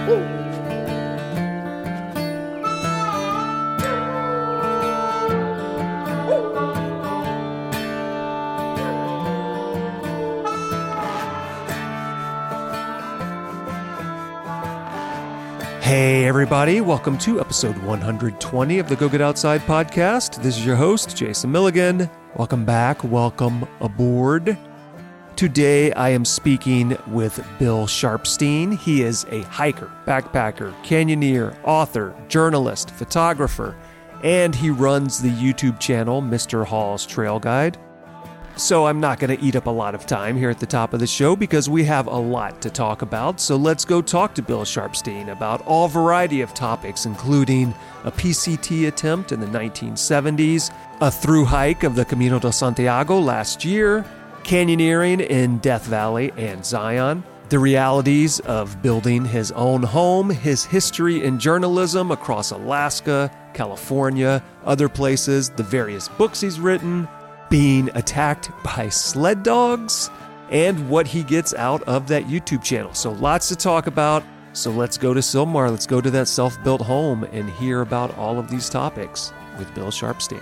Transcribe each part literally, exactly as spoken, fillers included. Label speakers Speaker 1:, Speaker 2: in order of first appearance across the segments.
Speaker 1: Hey everybody, welcome to episode one hundred twenty of the Go Get Outside podcast. This is your host, Jason Milligan. Welcome back, welcome aboard. Today I am speaking with Bill Sharpstein. He is a hiker, backpacker, canyoneer, author, journalist, photographer, and he runs the YouTube channel Mister Hall's Trail Guide. So I'm not going to eat up a lot of time here at the top of the show because we have a lot to talk about. So let's go talk to Bill Sharpstein about all variety of topics, including a P C T attempt in the nineteen seventies, a through hike of the Camino de Santiago last year, canyoneering in Death Valley and Zion, the realities of building his own home, his history in journalism across Alaska, California, other places, the various books he's written, being attacked by sled dogs, and what he gets out of that YouTube channel. So lots to talk about. So let's go to Sylmar. Let's go to that self-built home and hear about all of these topics with Bill Sharpstein.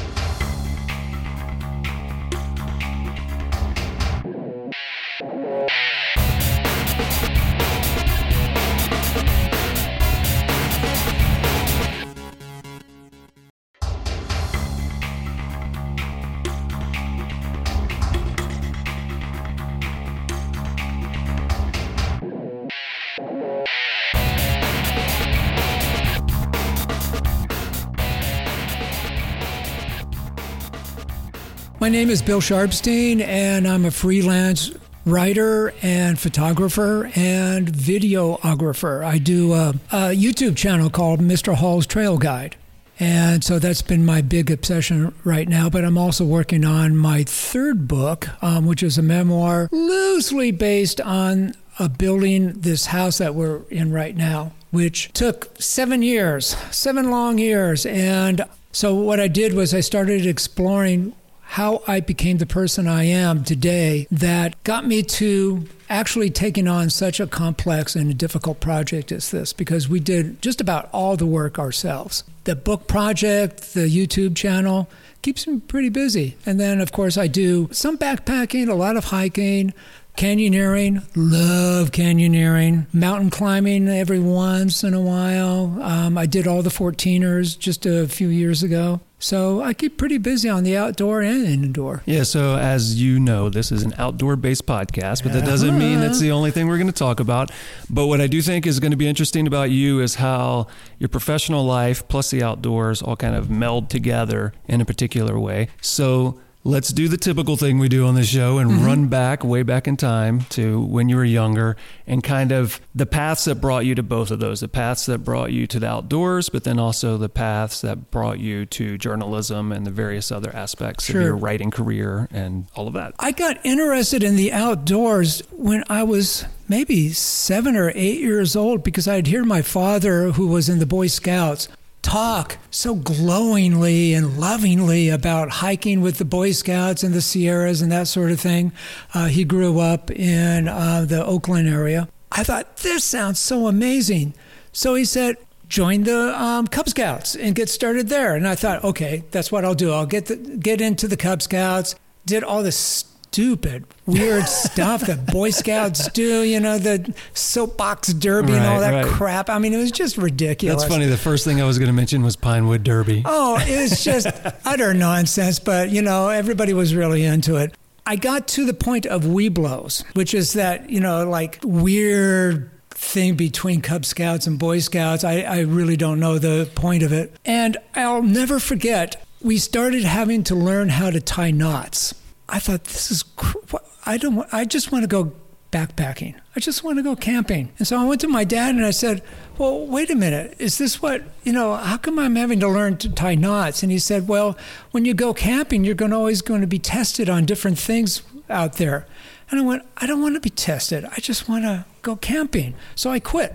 Speaker 2: My name is Bill Sharpstein, and I'm a freelance writer and photographer and videographer. I do a, a YouTube channel called Mister Hall's Trail Guide. And so that's been my big obsession right now. But I'm also working on my third book, um, which is a memoir loosely based on uh, building this house that we're in right now, which took seven years, seven long years. And so what I did was I started exploring how I became the person I am today that got me to actually taking on such a complex and a difficult project as this, because we did just about all the work ourselves. The book project, the YouTube channel, keeps me pretty busy. And then, of course, I do some backpacking, a lot of hiking, canyoneering, love canyoneering, mountain climbing every once in a while. Um, I did all the fourteeners just a few years ago. So I keep pretty busy on the outdoor and indoor.
Speaker 1: Yeah, so as you know, this is an outdoor-based podcast, but that doesn't mean that's the only thing we're going to talk about. But what I do think is going to be interesting about you is how your professional life plus the outdoors all kind of meld together in a particular way. So let's do the typical thing we do on the show and mm-hmm. run back, way back in time to when you were younger and kind of the paths that brought you to both of those, the paths that brought you to the outdoors, but then also the paths that brought you to journalism and the various other aspects sure. of your writing career and all of that.
Speaker 2: I got interested in the outdoors when I was maybe seven or eight years old because I'd hear my father, who was in the Boy Scouts, talk so glowingly and lovingly about hiking with the Boy Scouts in the Sierras and that sort of thing. Uh, he grew up in uh, the Oakland area. I thought, this sounds so amazing. So he said, join the um, Cub Scouts and get started there. And I thought, okay, that's what I'll do. I'll get the, get into the Cub Scouts, did all this stupid, weird stuff that Boy Scouts do, you know, the soapbox derby right, and all that right. crap. I mean, it was just ridiculous.
Speaker 1: That's funny. The first thing I was going to mention was Pinewood Derby.
Speaker 2: Oh, it was just utter nonsense, but, you know, everybody was really into it. I got to the point of Webelos, which is that, you know, like weird thing between Cub Scouts and Boy Scouts. I, I really don't know the point of it. And I'll never forget, we started having to learn how to tie knots. I thought, this is, I don't, I just want to go backpacking. I just want to go camping. And so I went to my dad and I said, well, wait a minute. Is this what, you know, how come I'm having to learn to tie knots? And he said, well, when you go camping, you're going to always going to be tested on different things out there. And I went, I don't want to be tested. I just want to go camping. So I quit.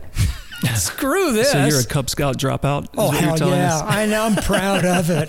Speaker 2: Screw this.
Speaker 1: So you're a Cub Scout dropout?
Speaker 2: Oh, hell yeah. I know. I'm proud of it.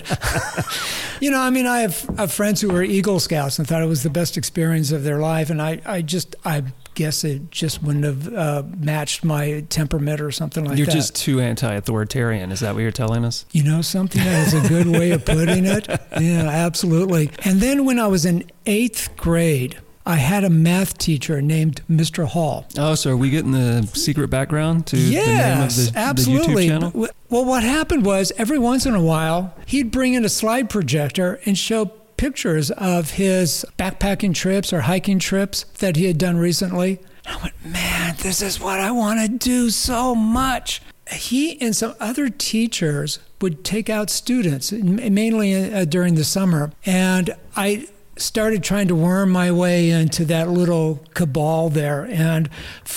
Speaker 2: You know, I mean, I have, I have friends who were Eagle Scouts and thought it was the best experience of their life. And I, I just, I guess it just wouldn't have uh, matched my temperament or something like
Speaker 1: You're
Speaker 2: that.
Speaker 1: You're just too anti-authoritarian. Is that what you're telling us?
Speaker 2: You know something? That is a good way of putting it. Yeah, absolutely. And then when I was in eighth grade, I had a math teacher named Mister Hall.
Speaker 1: Oh, so are we getting the secret background to
Speaker 2: yes,
Speaker 1: the name of the,
Speaker 2: absolutely.
Speaker 1: the YouTube channel?
Speaker 2: Well, what happened was every once in a while, he'd bring in a slide projector and show pictures of his backpacking trips or hiking trips that he had done recently. And I went, man, this is what I want to do so much. He and some other teachers would take out students, mainly uh, during the summer, and I started trying to worm my way into that little cabal there. And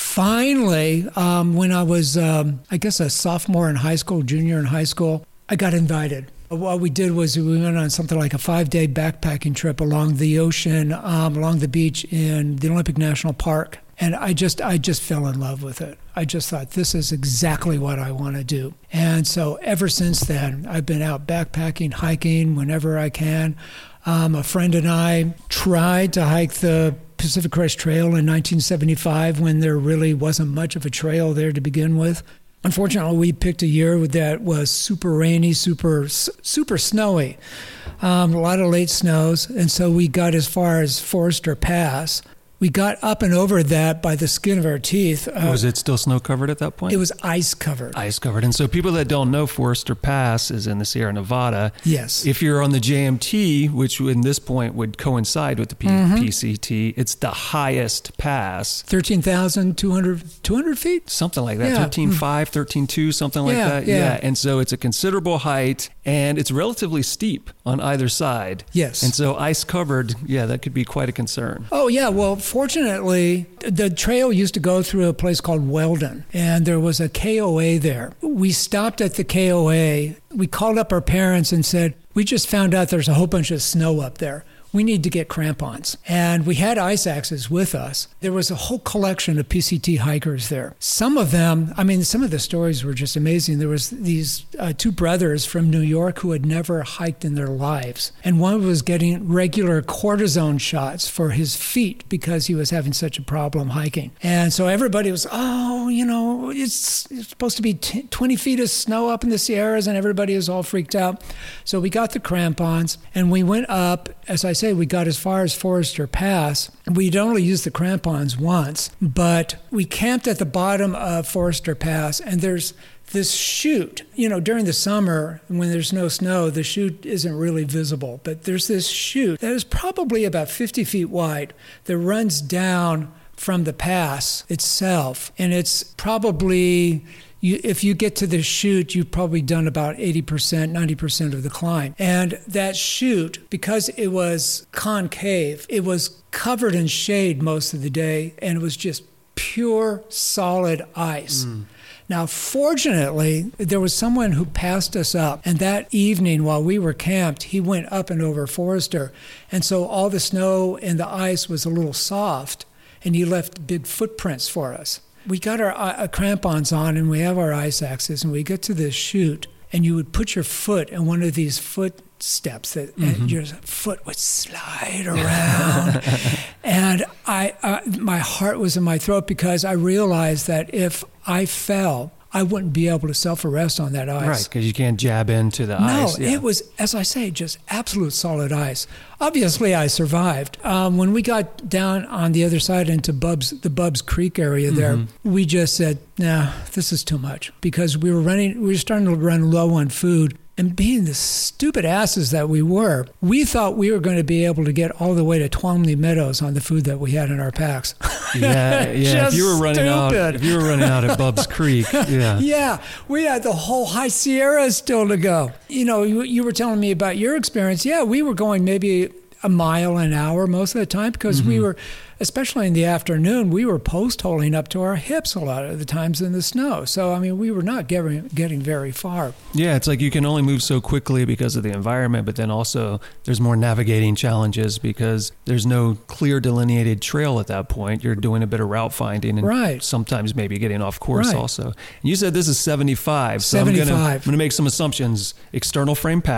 Speaker 2: finally, um, when I was, um, I guess, a sophomore in high school, junior in high school, I got invited. What we did was we went on something like a five-day backpacking trip along the ocean, um, along the beach in the Olympic National Park. And I just I just fell in love with it. I just thought, this is exactly what I want to do. And so ever since then, I've been out backpacking, hiking whenever I can. Um, a friend and I tried to hike the Pacific Crest Trail in nineteen seventy-five when there really wasn't much of a trail there to begin with. Unfortunately, we picked a year that was super rainy, super super snowy, um, a lot of late snows, and so we got as far as Forester Pass. We got up and over that by the skin of our teeth. Uh,
Speaker 1: was it still snow covered at that point?
Speaker 2: It was ice covered.
Speaker 1: Ice covered. And so people that don't know, Forester Pass is in the Sierra Nevada.
Speaker 2: Yes.
Speaker 1: If you're on the J M T, which in this point would coincide with the P- mm-hmm. P C T, it's the highest pass.
Speaker 2: thirteen thousand two hundred feet?
Speaker 1: Something like that.
Speaker 2: Yeah.
Speaker 1: thirteen point five, thirteen point two, something like
Speaker 2: yeah,
Speaker 1: that.
Speaker 2: Yeah.
Speaker 1: yeah. And so it's a considerable height, and it's relatively steep on either side.
Speaker 2: Yes.
Speaker 1: And so ice covered, yeah, that could be quite a concern.
Speaker 2: Oh, yeah. Well, fortunately, the trail used to go through a place called Weldon, and there was a K O A there. We stopped at the K O A. We called up our parents and said, we just found out there's a whole bunch of snow up there. We need to get crampons. And we had ice axes with us. There was a whole collection of P C T hikers there. Some of them, I mean, some of the stories were just amazing. There was these uh, two brothers from New York who had never hiked in their lives. And one was getting regular cortisone shots for his feet because he was having such a problem hiking. And so everybody was, oh, you know, it's, it's supposed to be t- twenty feet of snow up in the Sierras, and everybody was all freaked out. So we got the crampons, and we went up, as I say, we got as far as Forester Pass. We'd only used the crampons once, but we camped at the bottom of Forester Pass, and there's this chute. You know, during the summer, when there's no snow, the chute isn't really visible, but there's this chute that is probably about fifty feet wide that runs down from the pass itself, and it's probably... You, if you get to the chute, you've probably done about eighty percent, ninety percent of the climb. And that chute, because it was concave, it was covered in shade most of the day, and it was just pure, solid ice. Mm. Now, fortunately, there was someone who passed us up, and that evening while we were camped, he went up and over Forester, and so all the snow and the ice was a little soft, and he left big footprints for us. We got our uh, crampons on, and we have our ice axes, and we get to this chute, and you would put your foot in one of these footsteps that mm-hmm. and your foot would slide around. And I, uh, my heart was in my throat because I realized that if I fell, I wouldn't be able to self-arrest on that ice.
Speaker 1: Right, because you can't jab into the
Speaker 2: no,
Speaker 1: ice.
Speaker 2: No, yeah. It was, as I say, just absolute solid ice. Obviously, I survived. Um, when we got down on the other side into Bubs, the Bubs Creek area there, mm-hmm. we just said, nah, this is too much. Because we were running, we were starting to run low on food. And being the stupid asses that we were, we thought we were going to be able to get all the way to Twomley Meadows on the food that we had in our packs.
Speaker 1: Yeah, yeah. if you were running
Speaker 2: stupid.
Speaker 1: out, if you were running out at Bubs Creek, yeah,
Speaker 2: yeah, we had the whole High Sierra still to go. You know, you, you were telling me about your experience. Yeah, we were going maybe a mile an hour most of the time because mm-hmm. we were, especially in the afternoon, we were post-holing up to our hips a lot of the times in the snow. So, I mean, we were not getting, getting very far.
Speaker 1: Yeah, it's like you can only move so quickly because of the environment, but then also there's more navigating challenges because there's no clear delineated trail at that point. You're doing a bit of route finding and
Speaker 2: right.
Speaker 1: sometimes maybe getting off course
Speaker 2: right.
Speaker 1: also. And you said this is seventy-five, so
Speaker 2: seventy-five.
Speaker 1: I'm going to make some assumptions. External frame pack.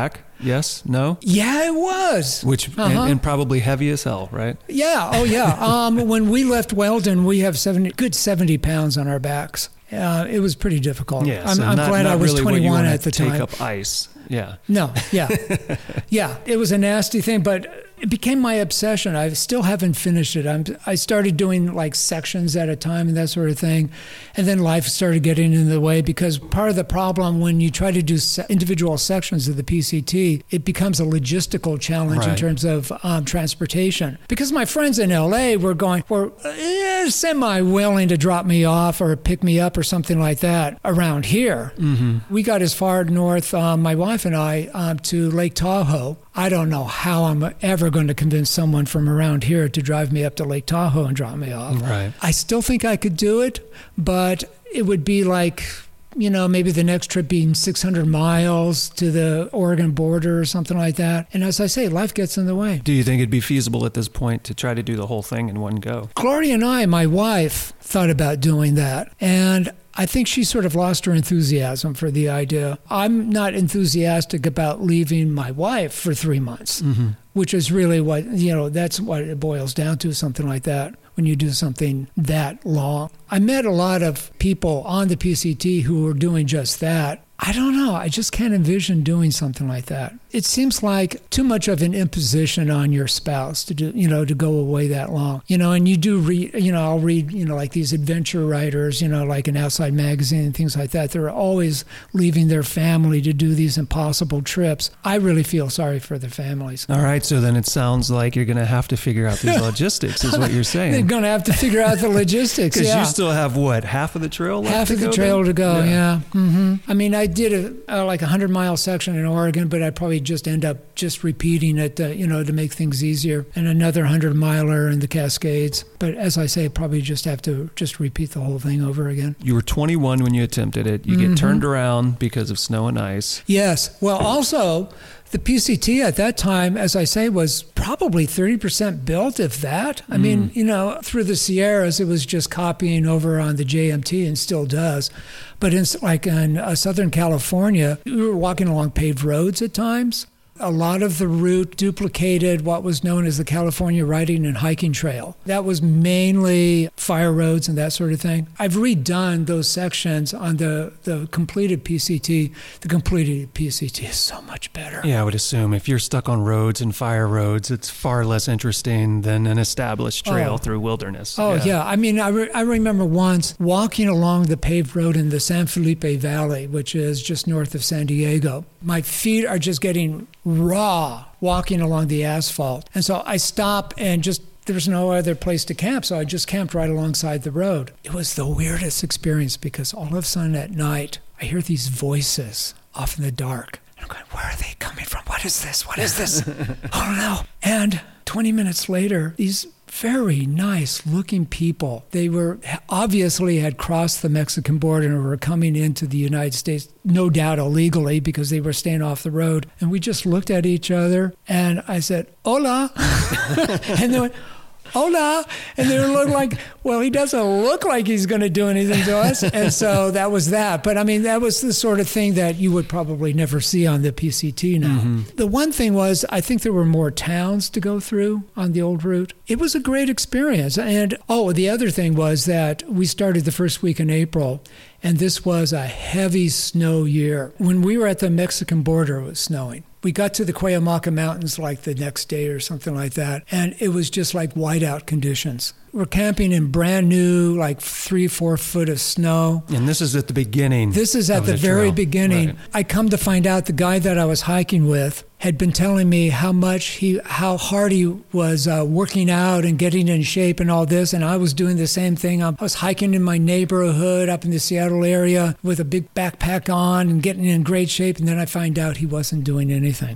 Speaker 1: Yes? No?
Speaker 2: Yeah, it was.
Speaker 1: Which,
Speaker 2: uh-huh.
Speaker 1: and, and probably heavy as hell, right?
Speaker 2: Yeah. Oh, yeah. Um, when we left Weldon, we have seventy, good seventy pounds on our backs. Uh, it was pretty difficult.
Speaker 1: Yeah,
Speaker 2: I'm,
Speaker 1: so
Speaker 2: I'm
Speaker 1: not,
Speaker 2: glad
Speaker 1: not
Speaker 2: I was
Speaker 1: really
Speaker 2: twenty-one at the
Speaker 1: take
Speaker 2: time.
Speaker 1: Take up ice. Yeah.
Speaker 2: No, yeah. yeah, it was a nasty thing, but it became my obsession. I still haven't finished it. I'm, I started doing like sections at a time and that sort of thing. And then life started getting in the way because part of the problem when you try to do se- individual sections of the P C T, it becomes a logistical challenge
Speaker 1: right.
Speaker 2: in terms of um, transportation. Because my friends in L A were going, were eh, semi-willing to drop me off or pick me up or something like that around here.
Speaker 1: Mm-hmm.
Speaker 2: We got as far north, um, my wife and I, um, to Lake Tahoe. I don't know how I'm ever going to convince someone from around here to drive me up to Lake Tahoe and drop me off.
Speaker 1: Right.
Speaker 2: I still think I could do it, but it would be like, you know, maybe the next trip being six hundred miles to the Oregon border or something like that. And as I say, life gets in the way.
Speaker 1: Do you think it'd be feasible at this point to try to do the whole thing in one go?
Speaker 2: Gloria and I, my wife, thought about doing that. And I think she sort of lost her enthusiasm for the idea. I'm not enthusiastic about leaving my wife for three months, mm-hmm. which is really what, you know, that's what it boils down to, something like that, when you do something that long. I met a lot of people on the P C T who were doing just that. I don't know. I just can't envision doing something like that. It seems like too much of an imposition on your spouse to do, you know, to go away that long. You know, and you do read, you know, I'll read, you know, like these adventure writers, you know, like an Outside Magazine and things like that. They're always leaving their family to do these impossible trips. I really feel sorry for the families.
Speaker 1: All right. So then it sounds like you're going to have to figure out these logistics is what you're saying.
Speaker 2: They're going to have to figure out the logistics.
Speaker 1: Because
Speaker 2: yeah.
Speaker 1: you still have what, half of the trail left
Speaker 2: Half
Speaker 1: to
Speaker 2: of the
Speaker 1: go
Speaker 2: trail
Speaker 1: then?
Speaker 2: to go,
Speaker 1: Yeah.
Speaker 2: yeah. Mm-hmm. I mean, I did a, uh, like a hundred mile section in Oregon, but I'd probably just end up just repeating it, uh, you know, to make things easier. And another hundred miler in the Cascades. But as I say, probably just have to just repeat the whole thing over again.
Speaker 1: You were twenty-one when you attempted it. You
Speaker 2: Mm-hmm.
Speaker 1: get turned around because of snow and ice.
Speaker 2: Yes. Well, also, the P C T at that time, as I say, was probably thirty percent built, if that. I mm. mean, you know, through the Sierras, it was just copying over on the J M T and still does. But in, like in uh, Southern California, we were walking along paved roads at times. A lot of the route duplicated what was known as the California Riding and Hiking Trail. That was mainly fire roads and that sort of thing. I've redone those sections on the, the completed P C T. The completed P C T is so much better.
Speaker 1: Yeah, I would assume if you're stuck on roads and fire roads, it's far less interesting than an established trail
Speaker 2: oh.
Speaker 1: through wilderness.
Speaker 2: Oh, yeah.
Speaker 1: yeah.
Speaker 2: I mean, I, re- I remember once walking along the paved road in the San Felipe Valley, which is just north of San Diego. My feet are just getting raw walking along the asphalt. And so I stop and just, there was no other place to camp, so I just camped right alongside the road. It was the weirdest experience because all of a sudden at night, I hear these voices off in the dark. And I'm going, where are they coming from? What is this? What is this? Oh, no. And twenty minutes later, these very nice looking people. They were obviously had crossed the Mexican border and were coming into the United States, no doubt illegally because they were staying off the road. And we just looked at each other and I said, hola. And they went, hola. And they looked like, well, he doesn't look like he's going to do anything to us. And so that was that. But I mean, that was the sort of thing that you would probably never see on the P C T now. Mm-hmm. The one thing was, I think there were more towns to go through on the old route. It was a great experience. And, oh, the other thing was that we started the first week in April, and this was a heavy snow year. When we were at the Mexican border, it was snowing. We got to the Cuyamaca Mountains like the next day or something like that, and it was just like whiteout conditions. We're camping in brand new, like three, four foot of snow.
Speaker 1: And this is at the beginning.
Speaker 2: This is at the,
Speaker 1: the
Speaker 2: very
Speaker 1: trail.
Speaker 2: beginning.
Speaker 1: Right.
Speaker 2: I come to find out the guy that I was hiking with had been telling me how much he, how hard he was uh, working out and getting in shape and all this. And I was doing the same thing. I was hiking in my neighborhood up in the Seattle area with a big backpack on and getting in great shape. And then I find out he wasn't doing anything.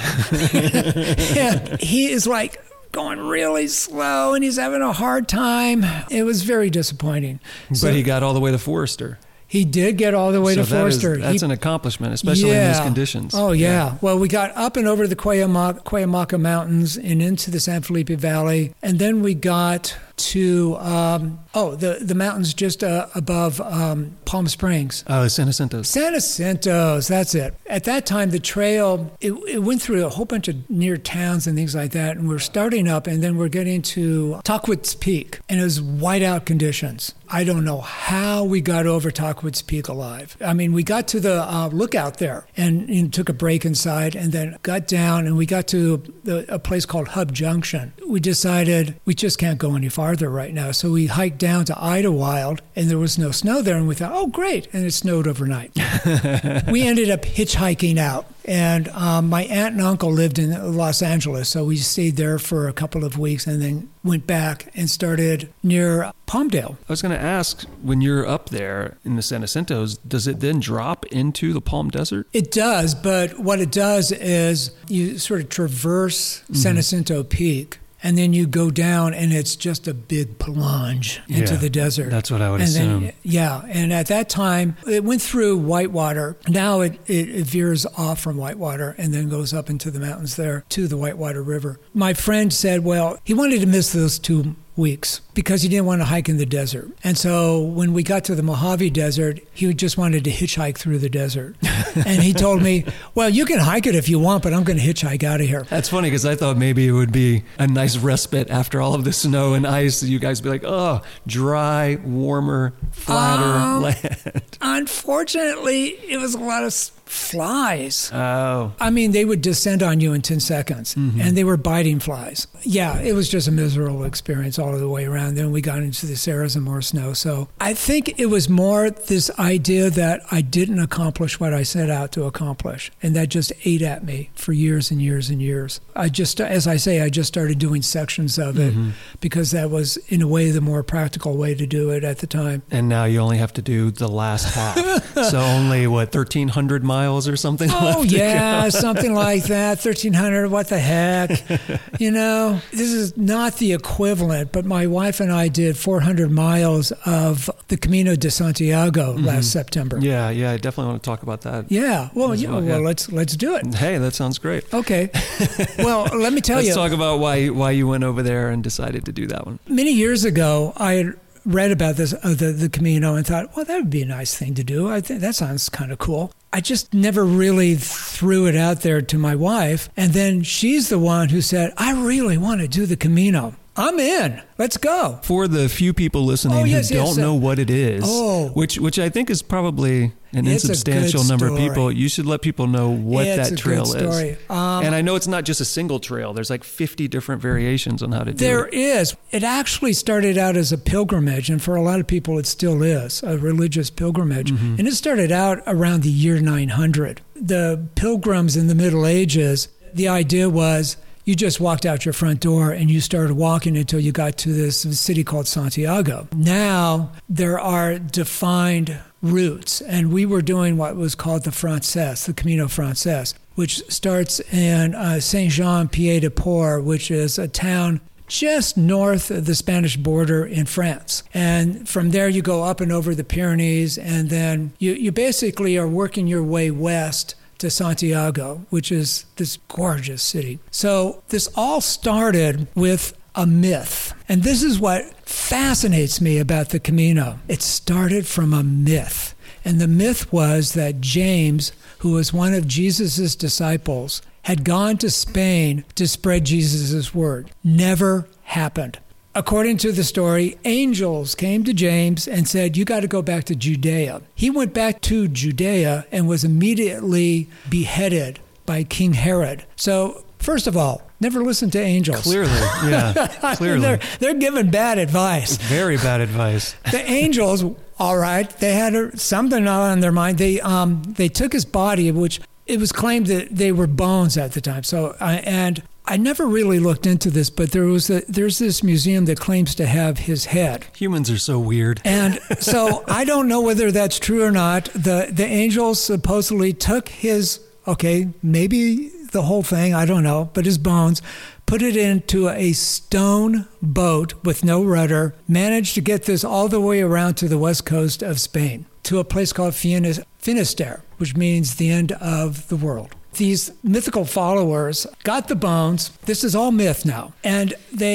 Speaker 2: And he is like going really slow and he's having a hard time. It was very disappointing.
Speaker 1: But
Speaker 2: so,
Speaker 1: he got all the way to Forester.
Speaker 2: He did get all the way
Speaker 1: so
Speaker 2: to Forester.
Speaker 1: That is, that's
Speaker 2: he,
Speaker 1: an accomplishment, especially
Speaker 2: yeah.
Speaker 1: in these conditions.
Speaker 2: Oh, yeah. yeah. Well, we got up and over the Cuyamaca, Cuyamaca Mountains and into the San Felipe Valley. And then we got to, um, oh, the, the mountains just uh, above um, Palm Springs.
Speaker 1: Oh, San Jacinto.
Speaker 2: San Jacinto's, that's it. At that time, the trail, it, it went through a whole bunch of near towns and things like that, and we're starting up, and then we're getting to Tahquitz Peak, and it was whiteout conditions. I don't know how we got over Tahquitz Peak alive. I mean, we got to the uh, lookout there and, and took a break inside and then got down and we got to the, a place called Hub Junction. We decided we just can't go any farther right now. So we hiked down to Idlewild and there was no snow there. And we thought, oh, great. And it snowed overnight. We ended up hitchhiking out. And um, my aunt and uncle lived in Los Angeles, so we stayed there for a couple of weeks and then went back and started near Palmdale.
Speaker 1: I was going to ask, when you're up there in the San Jacintos, does it then drop into the Palm Desert?
Speaker 2: It does, but what it does is you sort of traverse mm-hmm. San Jacinto Peak, and then you go down, and it's just a big plunge into
Speaker 1: yeah,
Speaker 2: the desert.
Speaker 1: That's what I would
Speaker 2: and
Speaker 1: assume.
Speaker 2: Then, yeah, and at that time, it went through Whitewater. Now it, it, it veers off from Whitewater and then goes up into the mountains there to the Whitewater River. My friend said, well, he wanted to miss those two weeks because he didn't want to hike in the desert. And so when we got to the Mojave Desert, he just wanted to hitchhike through the desert. And he told me, well, you can hike it if you want, but I'm going to hitchhike out of here.
Speaker 1: That's funny because I thought maybe it would be a nice respite after all of the snow and ice. You guys would be like, oh, dry, warmer, flatter um, land.
Speaker 2: Unfortunately, it was a lot of flies.
Speaker 1: Oh.
Speaker 2: I mean, they would descend on you in ten seconds, mm-hmm. and they were biting flies. Yeah, it was just a miserable experience all the way around. Then we got into this area and more snow. So I think it was more this idea that I didn't accomplish what I set out to accomplish, and that just ate at me for years and years and years. I just, as I say, I just started doing sections of it mm-hmm. because that was, in a way, the more practical way to do it at the time.
Speaker 1: And now you only have to do the last half. So only, what, thirteen hundred miles or something?
Speaker 2: Oh, yeah, something like that. thirteen hundred, what the heck? You know, this is not the equivalent, but my wife and I did four hundred miles of the Camino de Santiago mm-hmm. last September.
Speaker 1: Yeah, yeah, I definitely want to talk about that.
Speaker 2: Yeah, well, yeah, well, well yeah. let's let's do it.
Speaker 1: Hey, that sounds great.
Speaker 2: Okay. Well, let me tell
Speaker 1: let's
Speaker 2: you.
Speaker 1: Let's talk about why why you went over there and decided to do that one.
Speaker 2: Many years ago, I had read about this uh, the, the Camino and thought, well, that would be a nice thing to do. I think that sounds kind of cool. I just never really threw it out there to my wife. And then she's the one who said, I really want to do the Camino. I'm in. Let's go.
Speaker 1: For the few people listening
Speaker 2: oh, yes,
Speaker 1: who
Speaker 2: yes,
Speaker 1: don't know what it is,
Speaker 2: oh,
Speaker 1: which which I think is probably an
Speaker 2: it's
Speaker 1: insubstantial number
Speaker 2: story.
Speaker 1: of people, you should let people know what
Speaker 2: it's
Speaker 1: that trail
Speaker 2: is. Um,
Speaker 1: and I know it's not just a single trail. There's like fifty different variations on how to do
Speaker 2: there
Speaker 1: it.
Speaker 2: There is. It actually started out as a pilgrimage, and for a lot of people it still is, a religious pilgrimage. Mm-hmm. And it started out around the year nine hundred. The pilgrims in the Middle Ages, the idea was, you just walked out your front door and you started walking until you got to this city called Santiago. Now there are defined routes, and we were doing what was called the Frances, the Camino Frances, which starts in uh, Saint-Jean-Pied-de-Port, which is a town just north of the Spanish border in France. And from there you go up and over the Pyrenees, and then you, you basically are working your way west to Santiago, which is this gorgeous city. So this all started with a myth. And this is what fascinates me about the Camino. It started from a myth. And the myth was that James, who was one of Jesus' disciples, had gone to Spain to spread Jesus' word. Never happened. According to the story, angels came to James and said, you got to go back to Judea. He went back to Judea and was immediately beheaded by King Herod. So, first of all, never listen to angels.
Speaker 1: Clearly, yeah, clearly.
Speaker 2: they're, they're giving bad advice.
Speaker 1: Very bad advice.
Speaker 2: The angels, all right, they had something on their mind. They um they took his body, which it was claimed that they were bones at the time. So, uh, and I never really looked into this, but there was a, there's this museum that claims to have his head.
Speaker 1: Humans are so weird.
Speaker 2: And so I don't know whether that's true or not. The the angels supposedly took his, okay, maybe the whole thing, I don't know, but his bones, put it into a stone boat with no rudder, managed to get this all the way around to the west coast of Spain, to a place called Finisterre, which means the end of the world. These mythical followers got the bones. This is all myth now. And they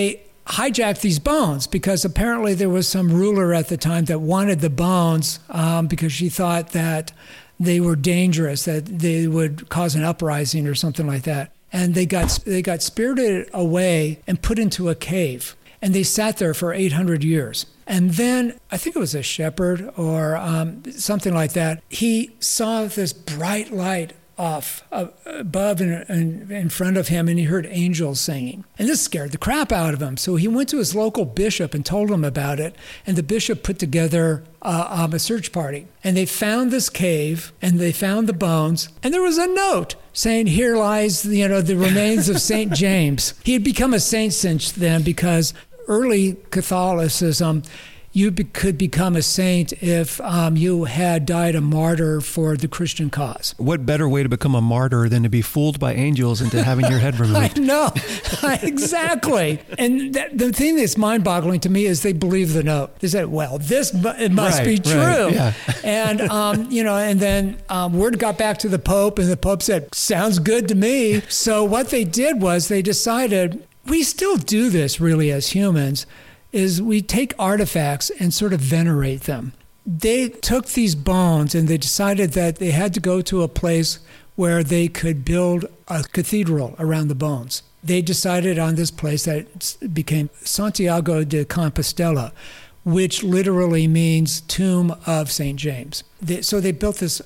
Speaker 2: hijacked these bones because apparently there was some ruler at the time that wanted the bones um, because she thought that they were dangerous, that they would cause an uprising or something like that. And they got they got spirited away and put into a cave. And they sat there for eight hundred years. And then, I think it was a shepherd or um, something like that, he saw this bright light off uh, above and, and in front of him, and he heard angels singing. And this scared the crap out of him. So he went to his local bishop and told him about it, and the bishop put together uh, um, a search party. And they found this cave, and they found the bones, and there was a note saying, here lies, you know, the remains of Saint James. He had become a saint since then because early Catholicism, you be, could become a saint if um, you had died a martyr for the Christian cause.
Speaker 1: What better way to become a martyr than to be fooled by angels into having your head removed?
Speaker 2: I know, exactly. And that, the thing that's mind-boggling to me is they believe the note. They said, well, this it must
Speaker 1: right,
Speaker 2: be true.
Speaker 1: Right, yeah.
Speaker 2: And, um, you know, and then um, word got back to the Pope, and the Pope said, sounds good to me. So what they did was they decided, we still do this really as humans, is we take artifacts and sort of venerate them. They took these bones and they decided that they had to go to a place where they could build a cathedral around the bones. They decided on this place that became Santiago de Compostela, which literally means tomb of Saint James. They, so they built this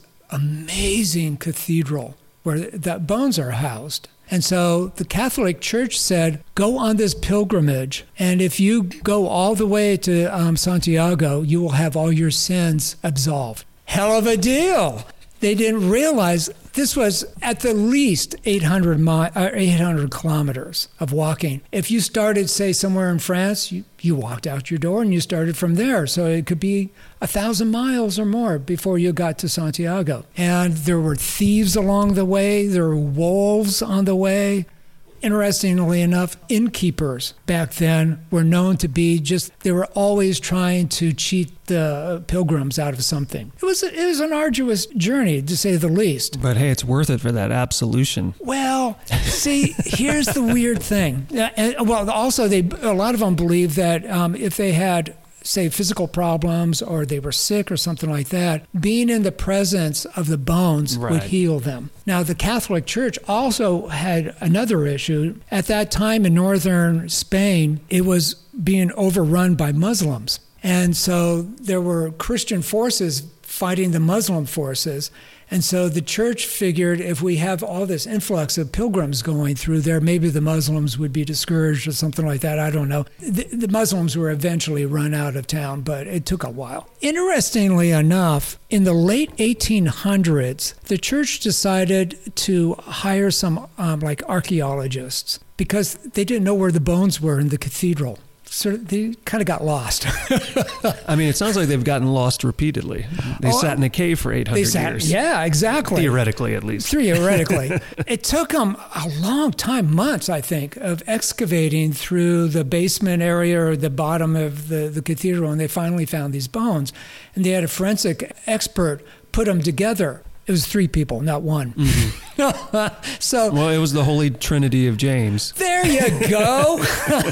Speaker 2: amazing cathedral where the bones are housed. And so the Catholic Church said, go on this pilgrimage, and if you go all the way to um, Santiago, you will have all your sins absolved. Hell of a deal. They didn't realize this was at the least eight hundred, mi- or eight hundred kilometers of walking. If you started, say, somewhere in France, you, you walked out your door and you started from there. So it could be a thousand miles or more before you got to Santiago. And there were thieves along the way. There were wolves on the way. Interestingly enough, innkeepers back then were known to be just, they were always trying to cheat the pilgrims out of something. It was it was an arduous journey, to say the least.
Speaker 1: But hey, it's worth it for that absolution.
Speaker 2: Well, see, here's the weird thing. And, well, also, they a lot of them believe that um, if they had, say, physical problems or they were sick or something like that, being in the presence of the bones
Speaker 1: right.
Speaker 2: would heal them. Now, the Catholic Church also had another issue. At that time in northern Spain, it was being overrun by Muslims. And so there were Christian forces fighting the Muslim forces. And so the church figured if we have all this influx of pilgrims going through there, maybe the Muslims would be discouraged or something like that. I don't know. The, the Muslims were eventually run out of town, but it took a while. Interestingly enough, in the late eighteen hundreds, the church decided to hire some um, like archaeologists because they didn't know where the bones were in the cathedral. So they kind of got lost.
Speaker 1: I mean, it sounds like they've gotten lost repeatedly. They oh, sat in a cave for eight hundred
Speaker 2: they sat,
Speaker 1: years.
Speaker 2: Yeah, exactly.
Speaker 1: Theoretically, at least.
Speaker 2: Theoretically. It took them a long time, months, I think, of excavating through the basement area or the bottom of the, the cathedral, and they finally found these bones. And they had a forensic expert put them together. It was three people, not one. Mm-hmm. So,
Speaker 1: well, it was the Holy Trinity of James.
Speaker 2: There you go.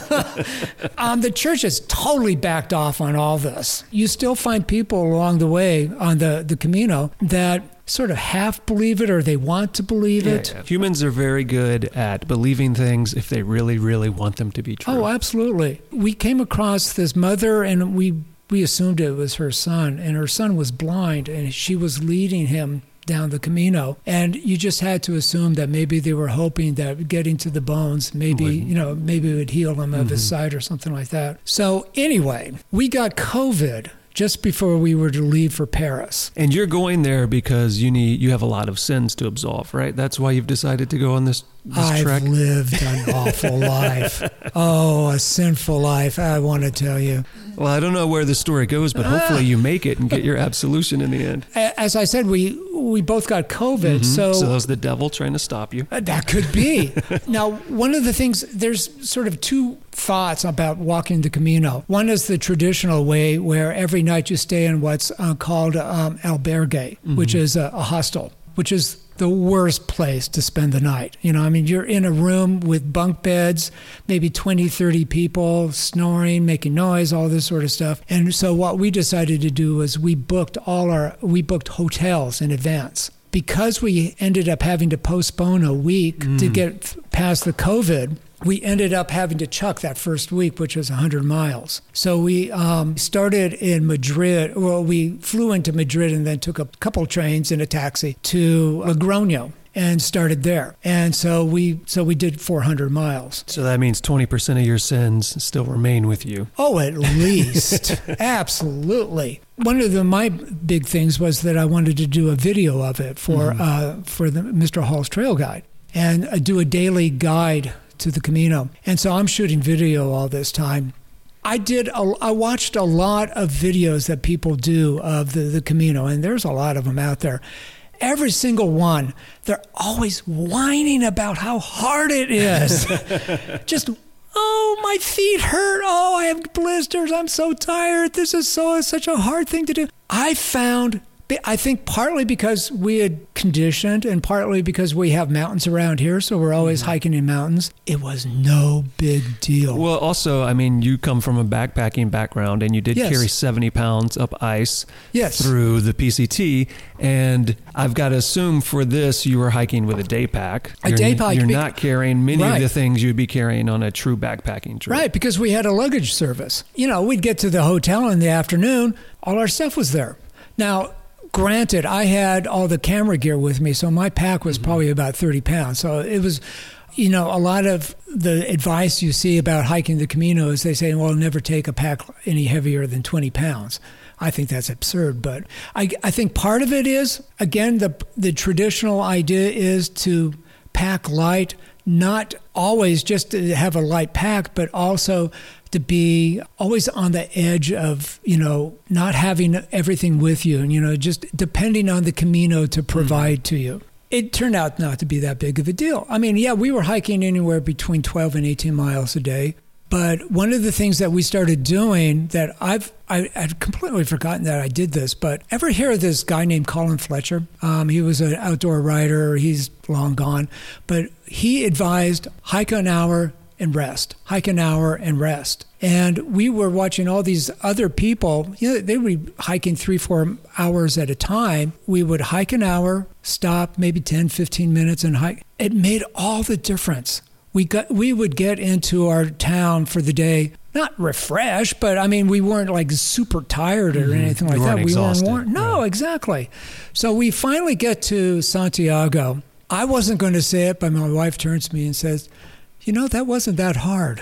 Speaker 2: um, the church has totally backed off on all this. You still find people along the way on the, the Camino that sort of half believe it or they want to believe
Speaker 1: yeah,
Speaker 2: it.
Speaker 1: Yeah. Humans are very good at believing things if they really, really want them to be true.
Speaker 2: Oh, absolutely. We came across this mother and we, we assumed it was her son, and her son was blind and she was leading him down the Camino, and you just had to assume that maybe they were hoping that getting to the bones, maybe, would, you know, maybe it would heal him of mm-hmm. his sight or something like that. So anyway, we got COVID just before we were to leave for Paris.
Speaker 1: And you're going there because you need you have a lot of sins to absolve, right? That's why you've decided to go on this, this
Speaker 2: I've
Speaker 1: trek?
Speaker 2: I've lived an awful life. Oh, a sinful life, I want to tell you.
Speaker 1: Well, I don't know where the story goes, but hopefully you make it and get your absolution in the end.
Speaker 2: As I said, we we both got COVID,
Speaker 1: mm-hmm.
Speaker 2: so...
Speaker 1: So that was the devil trying to stop you.
Speaker 2: That could be. Now, one of the things, there's sort of two thoughts about walking the Camino. One is the traditional way where every night you stay in what's uh, called um, albergue, mm-hmm. which is a, a hostel, which is the worst place to spend the night. You know, I mean, you're in a room with bunk beds, maybe twenty, thirty people snoring, making noise, all this sort of stuff. And so what we decided to do was we booked all our, we booked hotels in advance. Because we ended up having to postpone a week mm. to get past the COVID, we ended up having to chuck that first week, which was one hundred miles. So we um, started in Madrid. Well, we flew into Madrid and then took a couple trains and a taxi to Logroño and started there. And so we so we did four hundred miles.
Speaker 1: So that means twenty percent of your sins still remain with you.
Speaker 2: Oh, at least. Absolutely. One of the, my big things was that I wanted to do a video of it for mm-hmm. uh, for the Mister Hall's Trail Guide and uh, do a daily guide to the Camino. And so I'm shooting video all this time. I did. A, I watched a lot of videos that people do of the, the Camino, and there's a lot of them out there. Every single one, they're always whining about how hard it is. Just, oh, my feet hurt. Oh, I have blisters. I'm so tired. This is so such a hard thing to do. I found, I think partly because we had conditioned and partly because we have mountains around here, so we're always mm-hmm. hiking in mountains, it was no big deal.
Speaker 1: Well, also, I mean, you come from a backpacking background and you did yes. carry seventy pounds up ice
Speaker 2: yes.
Speaker 1: through the P C T, and I've got to assume for this you were hiking with a day pack.
Speaker 2: A
Speaker 1: you're,
Speaker 2: day pack.
Speaker 1: You're not carrying many
Speaker 2: right.
Speaker 1: of the things you'd be carrying on a true backpacking trip.
Speaker 2: Right, because we had a luggage service. You know, we'd get to the hotel in the afternoon, all our stuff was there. Now, granted, I had all the camera gear with me, so my pack was mm-hmm. probably about thirty pounds. So it was, you know, a lot of the advice you see about hiking the Camino is they say, well, never take a pack any heavier than twenty pounds. I think that's absurd, but I, I think part of it is, again, the the traditional idea is to pack light, not always just to have a light pack, but also to be always on the edge of, you know, not having everything with you and, you know, just depending on the Camino to provide mm-hmm. to you. It turned out not to be that big of a deal. I mean, yeah, we were hiking anywhere between twelve and eighteen miles a day. But one of the things that we started doing that I've I, I'd completely forgotten that I did this, but ever hear of this guy named Colin Fletcher? Um, he was an outdoor writer. He's long gone. But he advised hike an hour and rest, hike an hour and rest. And we were watching all these other people, you know, they would be hiking three, four hours at a time. We would hike an hour, stop maybe ten, fifteen minutes and hike. It made all the difference. We got, we would get into our town for the day, not refreshed, but I mean, we weren't like super tired or mm-hmm. anything like
Speaker 1: you
Speaker 2: that.
Speaker 1: Weren't
Speaker 2: we
Speaker 1: exhausted.
Speaker 2: weren't worn. No,
Speaker 1: right.
Speaker 2: exactly. So we finally get to Santiago. I wasn't going to say it, but my wife turns to me and says, you know, that wasn't that hard.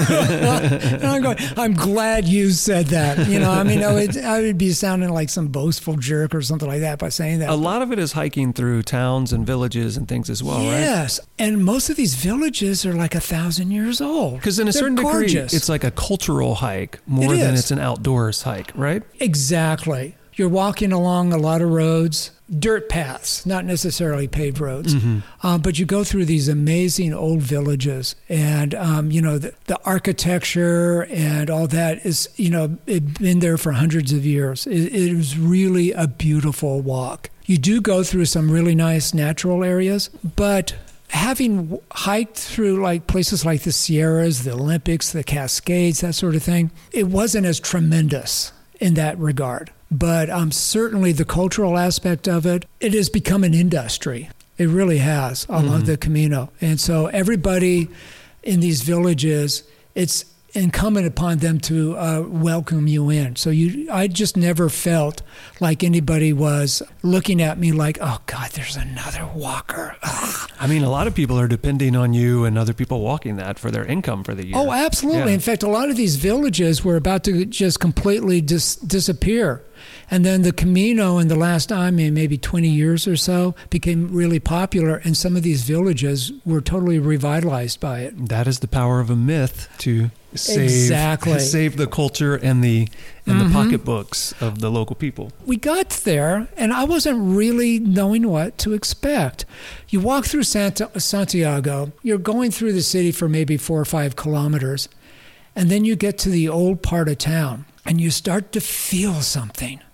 Speaker 2: And I'm going, I'm glad you said that. You know, I mean, I would, I would be sounding like some boastful jerk or something like that by saying that.
Speaker 1: A lot of it is hiking through towns and villages and things as well,
Speaker 2: yes.
Speaker 1: right?
Speaker 2: Yes. And most of these villages are like a thousand years old.
Speaker 1: Because in a
Speaker 2: They're
Speaker 1: certain
Speaker 2: gorgeous.
Speaker 1: degree, it's like a cultural hike more
Speaker 2: It
Speaker 1: than
Speaker 2: is.
Speaker 1: it's an outdoors hike, right?
Speaker 2: Exactly. You're walking along a lot of roads, dirt paths, not necessarily paved roads,
Speaker 1: Mm-hmm.
Speaker 2: um, but you go through these amazing old villages, and um, you know the, the architecture and all that is, you know, it's been there for hundreds of years. It, it was really a beautiful walk. You do go through some really nice natural areas, but having hiked through like places like the Sierras, the Olympics, the Cascades, that sort of thing, it wasn't as tremendous in that regard. But um, certainly the cultural aspect of it, it has become an industry. It really has along mm-hmm. the Camino. And so everybody in these villages, it's incumbent upon them to uh, welcome you in. So you, I just never felt like anybody was looking at me like, oh God, there's another walker. Ugh.
Speaker 1: I mean, a lot of people are depending on you and other people walking that for their income for the year.
Speaker 2: Oh, absolutely.
Speaker 1: Yeah.
Speaker 2: In fact, a lot of these villages were about to just completely dis- disappear. And then the Camino in the last, I mean, maybe twenty years or so became really popular, and some of these villages were totally revitalized by it.
Speaker 1: That is the power of a myth to save,
Speaker 2: exactly.
Speaker 1: save the culture and the and
Speaker 2: mm-hmm.
Speaker 1: the pocketbooks of the local people.
Speaker 2: We got there, and I wasn't really knowing what to expect. You walk through Santa, Santiago, you're going through the city for maybe four or five kilometers, and then you get to the old part of town, and you start to feel something.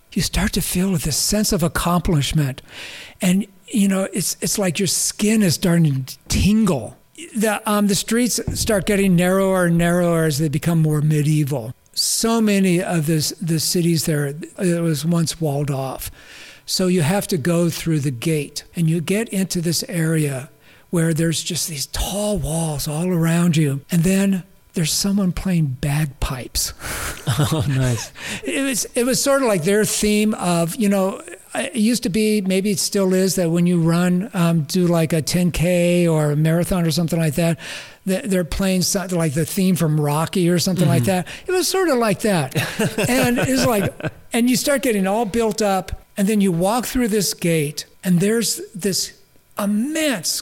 Speaker 2: you start to feel this sense of accomplishment. And, you know, it's it's like your skin is starting to tingle. The, um, the streets start getting narrower and narrower as they become more medieval. So many of this, the cities there, it was once walled off. So you have to go through the gate, and you get into this area where there's just these tall walls all around you. And then there's someone playing bagpipes.
Speaker 1: Oh, nice.
Speaker 2: It was it was sort of like their theme of, you know, it used to be, maybe it still is, that when you run, um, do like a ten K or a marathon or something like that, they're playing something like the theme from Rocky or something mm-hmm. like that. It was sort of like that. And it's like, and you start getting all built up, and then you walk through this gate, and there's this immense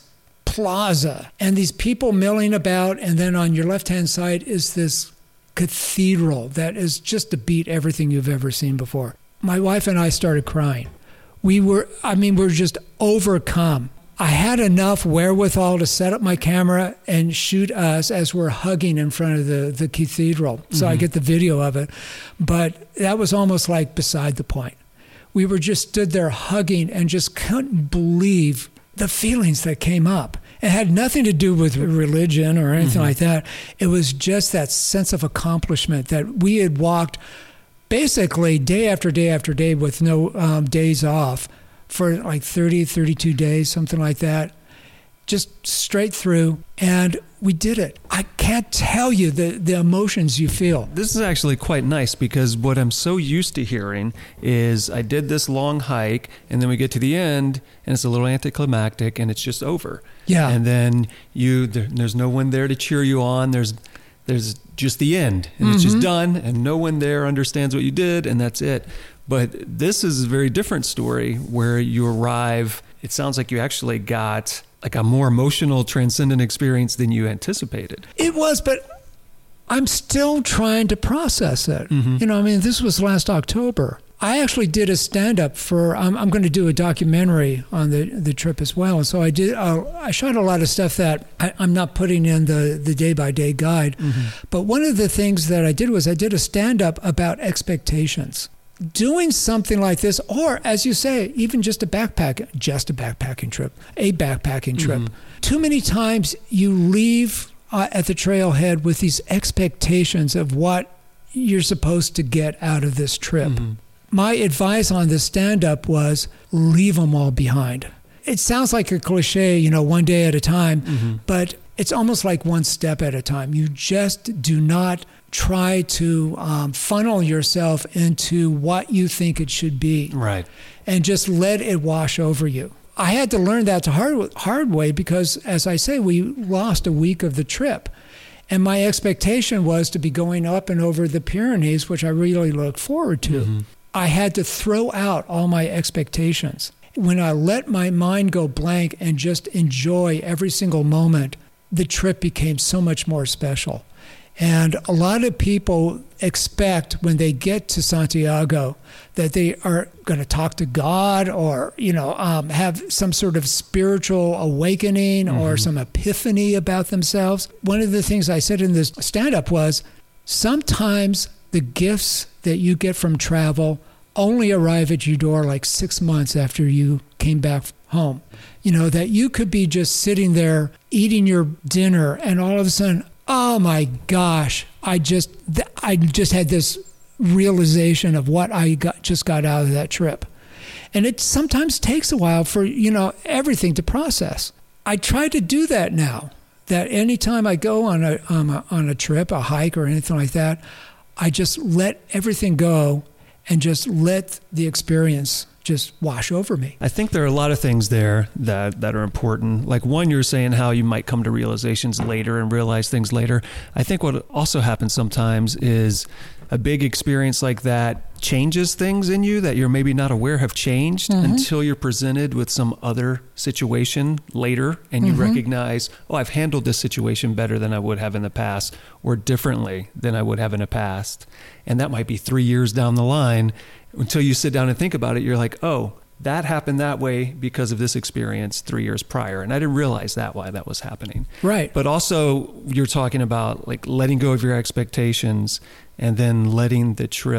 Speaker 2: plaza and these people milling about, and then on your left-hand side is this cathedral that is just to beat everything you've ever seen before. My wife and I started crying. We were, I mean, we were just overcome. I had enough wherewithal to set up my camera and shoot us as we're hugging in front of the, the cathedral. So mm-hmm. I get the video of it. But that was almost like beside the point. We were just stood there hugging and just couldn't believe the feelings that came up. It had nothing to do with religion or anything mm-hmm. like that. It was just that sense of accomplishment that we had walked basically day after day after day with no um, days off for like thirty, thirty-two days, something like that, just straight through. And we did it. I can't tell you the, the emotions you feel.
Speaker 1: This is actually quite nice, because what I'm so used to hearing is I did this long hike, and then we get to the end, and it's a little anticlimactic, and it's just over.
Speaker 2: Yeah.
Speaker 1: And then you there, there's no one there to cheer you on. There's there's just the end, and mm-hmm. it's just done, and no one there understands what you did, and that's it. But this is a very different story where you arrive. It sounds like you actually got like a more emotional, transcendent experience than you anticipated.
Speaker 2: It was, but I'm still trying to process it. Mm-hmm. You know, I mean, this was last October. I actually did a stand-up for, I'm, I'm going to do a documentary on the, the trip as well. And so I did, uh, I shot a lot of stuff that I, I'm not putting in the, the day-by-day guide. Mm-hmm. But one of the things that I did was I did a stand-up about expectations. Doing something like this, or as you say, even just a backpack, just a backpacking trip, a backpacking trip. Mm-hmm. Too many times you leave uh, at the trailhead with these expectations of what you're supposed to get out of this trip. Mm-hmm. My advice on this stand-up was leave them all behind. It sounds like a cliche, you know, one day at a time, mm-hmm. but it's almost like one step at a time. You just do not try to um, funnel yourself into what you think it should be.
Speaker 1: Right.
Speaker 2: And just let it wash over you. I had to learn that the hard, hard way because, as I say, we lost a week of the trip. And my expectation was to be going up and over the Pyrenees, which I really look forward to. Mm-hmm. I had to throw out all my expectations. When I let my mind go blank and just enjoy every single moment, the trip became so much more special. And a lot of people expect when they get to Santiago that they are going to talk to God or, you know, um, have some sort of spiritual awakening mm-hmm. or some epiphany about themselves. One of the things I said in this stand-up was sometimes the gifts that you get from travel only arrive at your door like six months after you came back home. You know, that you could be just sitting there eating your dinner and all of a sudden, oh my gosh, I just I just had this realization of what I got just got out of that trip. And it sometimes takes a while for, you know, everything to process. I try to do that now, that anytime I go on a, on a on a trip, a hike or anything like that, I just let everything go and just let the experience just wash over me.
Speaker 1: I think there are a lot of things there that, that are important. Like one, you're saying how you might come to realizations later and realize things later. I think what also happens sometimes is a big experience like that changes things in you that you're maybe not aware have changed mm-hmm. until you're presented with some other situation later and you mm-hmm. recognize, oh, I've handled this situation better than I would have in the past or differently than I would have in the past. And that might be three years down the line. Until you sit down and think about it, you're like, oh, that happened that way because of this experience three years prior. And I didn't realize that why that was happening.
Speaker 2: Right.
Speaker 1: But also you're talking about like letting go of your expectations and then letting the trip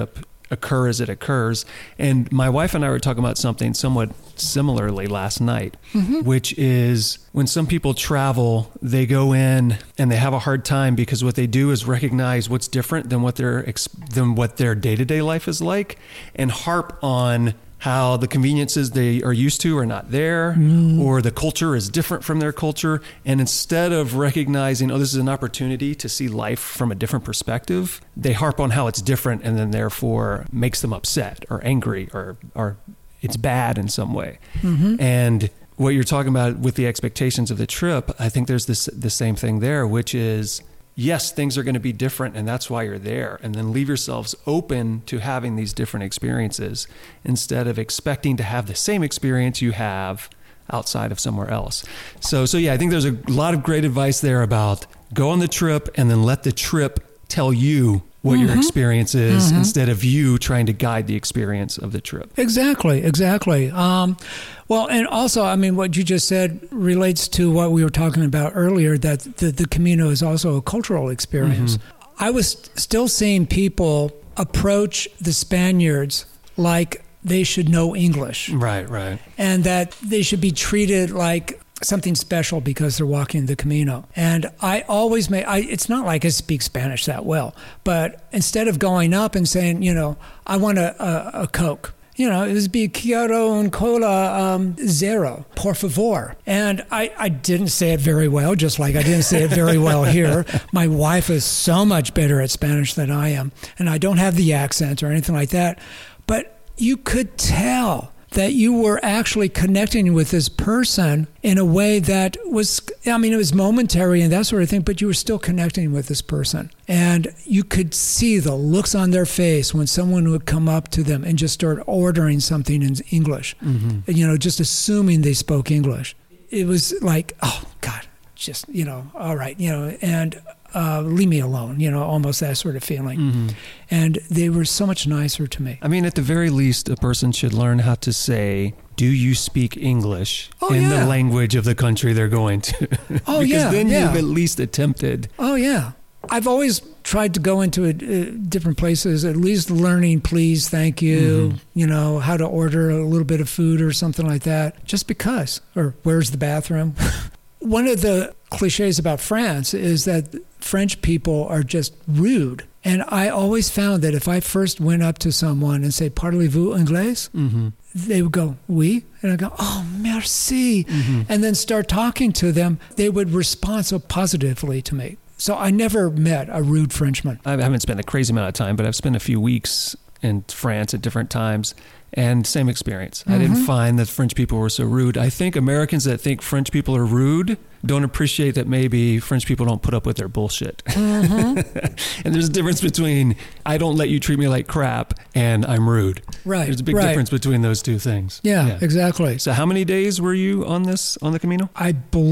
Speaker 1: occur as it occurs. And my wife and I were talking about something somewhat similarly last night, mm-hmm. which is when some people travel, they go in and they have a hard time because what they do is recognize what's different than what their than what their day-to-day life is like, and harp on how the conveniences they are used to are not there, mm. or the culture is different from their culture. And instead of recognizing, oh, this is an opportunity to see life from a different perspective, they harp on how it's different, and then therefore makes them upset or angry or, or it's bad in some way. Mm-hmm. And what you're talking about with the expectations of the trip, I think there's this the same thing there, which is, yes, things are going to be different, and that's why you're there. And then leave yourselves open to having these different experiences instead of expecting to have the same experience you have outside of somewhere else. So, so yeah, I think there's a lot of great advice there about go on the trip and then let the trip tell you what mm-hmm. your experience is, mm-hmm. instead of you trying to guide the experience of the trip.
Speaker 2: Exactly, exactly. Um, well, and also, I mean, what you just said relates to what we were talking about earlier, that the, the Camino is also a cultural experience. Mm-hmm. I was still seeing people approach the Spaniards like they should know English.
Speaker 1: Right, right.
Speaker 2: And that they should be treated like something special because they're walking the Camino. And I always make, I, it's not like I speak Spanish that well, but instead of going up and saying, you know, I want a, a, a Coke, you know, it was be quiero un cola um, zero, por favor. And I, I didn't say it very well, just like I didn't say it very well here. My wife is so much better at Spanish than I am, and I don't have the accent or anything like that. But you could tell that you were actually connecting with this person in a way that was, I mean, it was momentary and that sort of thing, but you were still connecting with this person. And you could see the looks on their face when someone would come up to them and just start ordering something in English, mm-hmm. you know, just assuming they spoke English. It was like, oh, God, just, you know, all right, you know, and uh, leave me alone, you know, almost that sort of feeling. Mm-hmm. And they were so much nicer to me.
Speaker 1: I mean, at the very least, a person should learn how to say, do you speak English
Speaker 2: oh,
Speaker 1: in
Speaker 2: yeah.
Speaker 1: the language of the country they're going to?
Speaker 2: Oh,
Speaker 1: because
Speaker 2: yeah,
Speaker 1: then
Speaker 2: yeah.
Speaker 1: you've at least attempted.
Speaker 2: Oh, yeah. I've always tried to go into a, uh, different places, at least learning, please, thank you, mm-hmm. you know, how to order a little bit of food or something like that, just because. Or where's the bathroom? One of the cliches about France is that French people are just rude. And I always found that if I first went up to someone and say, parlez-vous anglais? Mm-hmm. They would go, oui. And I go, oh, merci. Mm-hmm. And then start talking to them. They would respond so positively to me. So I never met a rude Frenchman.
Speaker 1: I haven't spent a crazy amount of time, but I've spent a few weeks in France at different times. And same experience. Mm-hmm. I didn't find that French people were so rude. I think Americans that think French people are rude don't appreciate that maybe French people don't put up with their bullshit. Mm-hmm. And there's a difference between I don't let you treat me like crap and I'm rude.
Speaker 2: Right.
Speaker 1: There's a big
Speaker 2: right.
Speaker 1: difference between those two things.
Speaker 2: Yeah, yeah, exactly.
Speaker 1: So how many days were you on this, on the Camino?
Speaker 2: I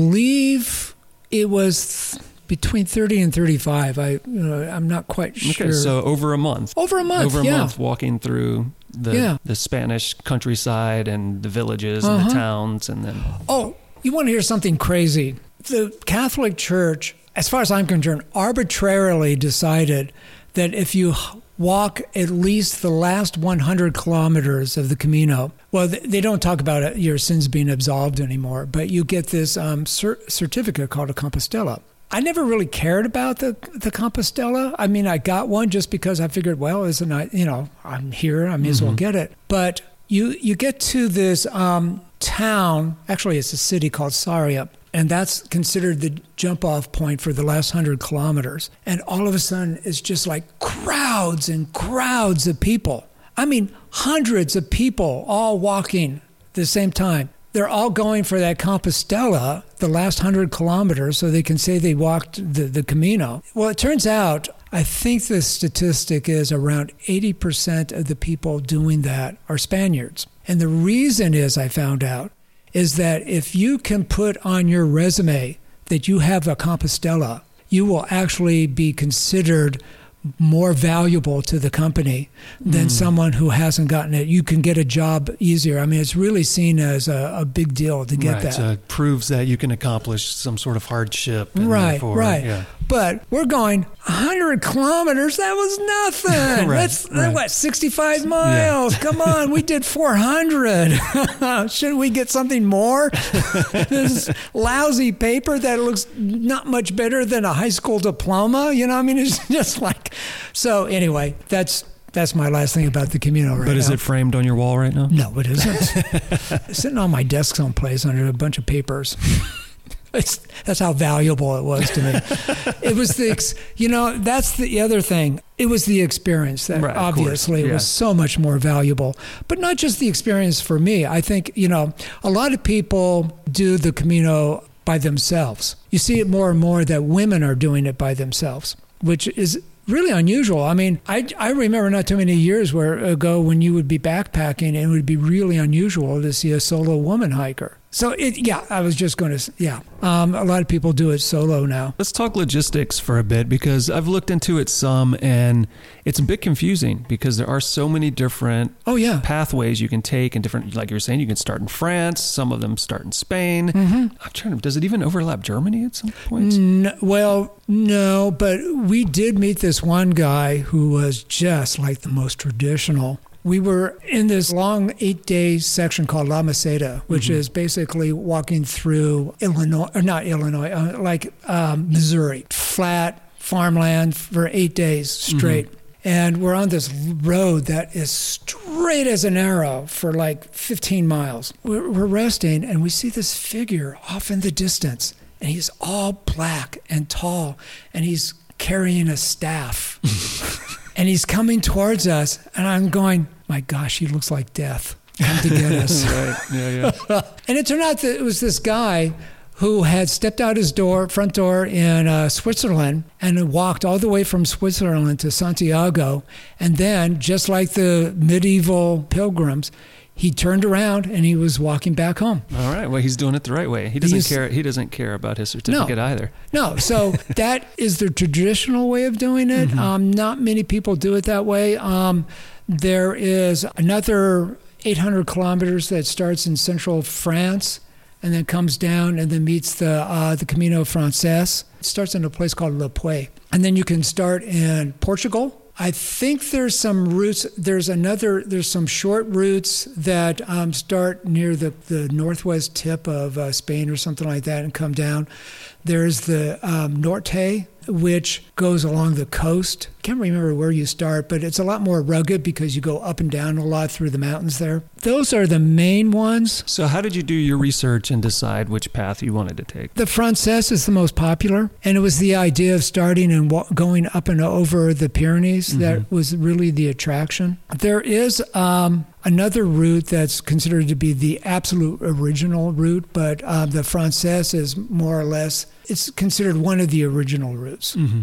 Speaker 2: believe it was between thirty and thirty-five. I, you know, I'm not quite sure.
Speaker 1: Okay, so over a month.
Speaker 2: Over a month,
Speaker 1: Over a
Speaker 2: yeah.
Speaker 1: month walking through the
Speaker 2: yeah.
Speaker 1: the Spanish countryside and the villages
Speaker 2: uh-huh.
Speaker 1: and the towns, and then
Speaker 2: oh, you want to hear something crazy? The Catholic Church, as far as I'm concerned, arbitrarily decided that if you walk at least the last one hundred kilometers of the Camino, well, they don't talk about your sins being absolved anymore, but you get this um, cert- certificate called a Compostela. I never really cared about the the Compostela. I mean, I got one just because I figured, well, isn't I, you know, I'm here, I may as mm-hmm. well get it. But you you get to this um, town, actually it's a city called Sarria, and that's considered the jump-off point for the last hundred kilometers. And all of a sudden, it's just like crowds and crowds of people. I mean, hundreds of people all walking at the same time. They're all going for that Compostela, the last hundred kilometers, so they can say they walked the, the Camino. Well, it turns out, I think the statistic is around eighty percent of the people doing that are Spaniards. And the reason is, I found out, is that if you can put on your resume that you have a Compostela, you will actually be considered more valuable to the company than mm. someone who hasn't gotten it. You can get a job easier. I mean, it's really seen as a, a big deal to get
Speaker 1: right,
Speaker 2: that.
Speaker 1: So it proves that you can accomplish some sort of hardship.
Speaker 2: Right, right.
Speaker 1: Yeah.
Speaker 2: But we're going one hundred kilometers. That was nothing.
Speaker 1: Right,
Speaker 2: That's
Speaker 1: right.
Speaker 2: what, sixty-five miles. Yeah. Come on, we did four hundred. Shouldn't we get something more? This lousy paper that looks not much better than a high school diploma. You know, I mean, it's just like. So anyway, that's. That's my last thing about the Camino right
Speaker 1: But is
Speaker 2: now.
Speaker 1: it framed on your wall right now?
Speaker 2: No, it isn't. It's sitting on my desk someplace under a bunch of papers. It's, that's how valuable it was to me. It was the, ex, you know, that's the other thing. It was the experience that
Speaker 1: right,
Speaker 2: obviously
Speaker 1: yeah.
Speaker 2: was so much more valuable. But not just the experience for me. I think, you know, a lot of people do the Camino by themselves. You see it more and more that women are doing it by themselves, which is really unusual. I mean, I, I remember not too many years where ago when you would be backpacking and it would be really unusual to see a solo woman hiker. So, it, yeah, I was just going to, yeah. Um, a lot of people do it solo now.
Speaker 1: Let's talk logistics for a bit because I've looked into it some and it's a bit confusing because there are so many different
Speaker 2: oh, yeah.
Speaker 1: pathways you can take and different, like you were saying, you can start in France, some of them start in Spain.
Speaker 2: Mm-hmm.
Speaker 1: I'm trying to, does it even overlap Germany at some point?
Speaker 2: No, well, no, but we did meet this one guy who was just like the most traditional. We were in this long eight-day section called La Meseta, which mm-hmm. is basically walking through Illinois, or not Illinois, uh, like um, Missouri, flat farmland for eight days straight. Mm-hmm. And we're on this road that is straight as an arrow for like fifteen miles. We're, we're resting, and we see this figure off in the distance, and he's all black and tall, and he's carrying a staff. And he's coming towards us, and I'm going, my gosh, he looks like death. Come to get us.
Speaker 1: Right. Yeah, yeah.
Speaker 2: And it turned out that it was this guy who had stepped out his door, front door in uh, Switzerland and walked all the way from Switzerland to Santiago. And then, just like the medieval pilgrims, he turned around and he was walking back home.
Speaker 1: All right. Well, he's doing it the right way. He doesn't
Speaker 2: He's,
Speaker 1: care. He doesn't care about his certificate
Speaker 2: no,
Speaker 1: either.
Speaker 2: No. So that is the traditional way of doing it. Mm-hmm. Um, not many people do it that way. Um, there is another eight hundred kilometers that starts in central France and then comes down and then meets the uh, the Camino Frances. It starts in a place called Le Puy. And then you can start in Portugal. I think there's some routes, there's another, there's some short routes that um, start near the, the northwest tip of uh, Spain or something like that and come down. There's the um, Norte, which goes along the coast. Can't remember where you start, but it's a lot more rugged because you go up and down a lot through the mountains there. Those are the main ones.
Speaker 1: So how did you do your research and decide which path you wanted to take?
Speaker 2: The Frances is the most popular, and it was the idea of starting and wa- going up and over the Pyrenees mm-hmm. that was really the attraction. There is um, another route that's considered to be the absolute original route, but uh, the Frances is more or less, it's considered one of the original routes. Mm-hmm.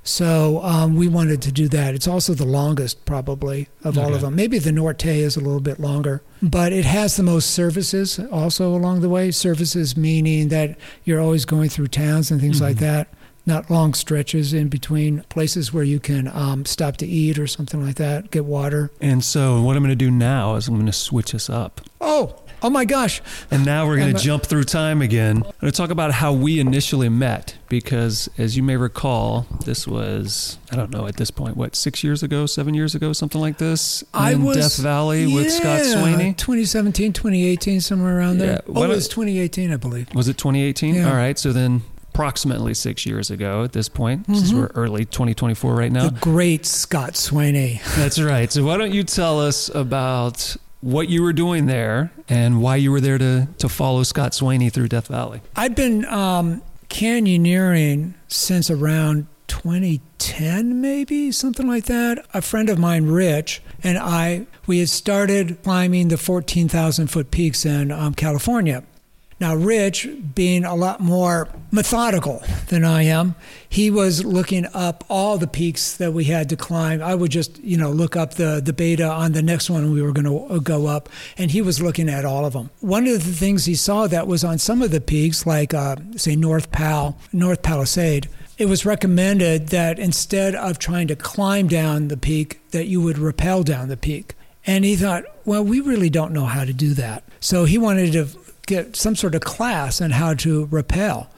Speaker 2: So um, we wanted to do that. It's also the longest, probably, of okay. all of them. Maybe the Norte is a little bit longer. But it has the most services also along the way. Services meaning that you're always going through towns and things mm-hmm. like that. Not long stretches in between places where you can um, stop to eat or something like that, get water.
Speaker 1: And so what I'm going to do now is I'm going to switch us up.
Speaker 2: Oh, oh my gosh.
Speaker 1: And now we're going to jump through time again. I'm going to talk about how we initially met because, as you may recall, this was, I don't know at this point, what, six years ago, seven years ago, something like this? In
Speaker 2: I was,
Speaker 1: Death Valley
Speaker 2: yeah,
Speaker 1: with Scott Swaney?
Speaker 2: twenty seventeen, twenty eighteen, somewhere around there.
Speaker 1: Yeah.
Speaker 2: Oh, it was twenty eighteen, I believe.
Speaker 1: Was it twenty eighteen?
Speaker 2: Yeah.
Speaker 1: All right, so then approximately six years ago at this point, mm-hmm. since we're early twenty twenty-four right now.
Speaker 2: The great Scott Swaney.
Speaker 1: That's right. So why don't you tell us about what you were doing there and why you were there to, to follow Scott Swaney through Death Valley.
Speaker 2: I've been um, canyoneering since around twenty ten, maybe, something like that. A friend of mine, Rich, and I, we had started climbing the fourteen thousand foot peaks in um, California. Now, Rich, being a lot more methodical than I am, he was looking up all the peaks that we had to climb. I would just, you know, look up the, the beta on the next one we were going to go up, and he was looking at all of them. One of the things he saw that was on some of the peaks, like, uh, say, North Pal, North Palisade, it was recommended that instead of trying to climb down the peak, that you would rappel down the peak. And he thought, well, we really don't know how to do that. So he wanted to get some sort of class on how to rappel.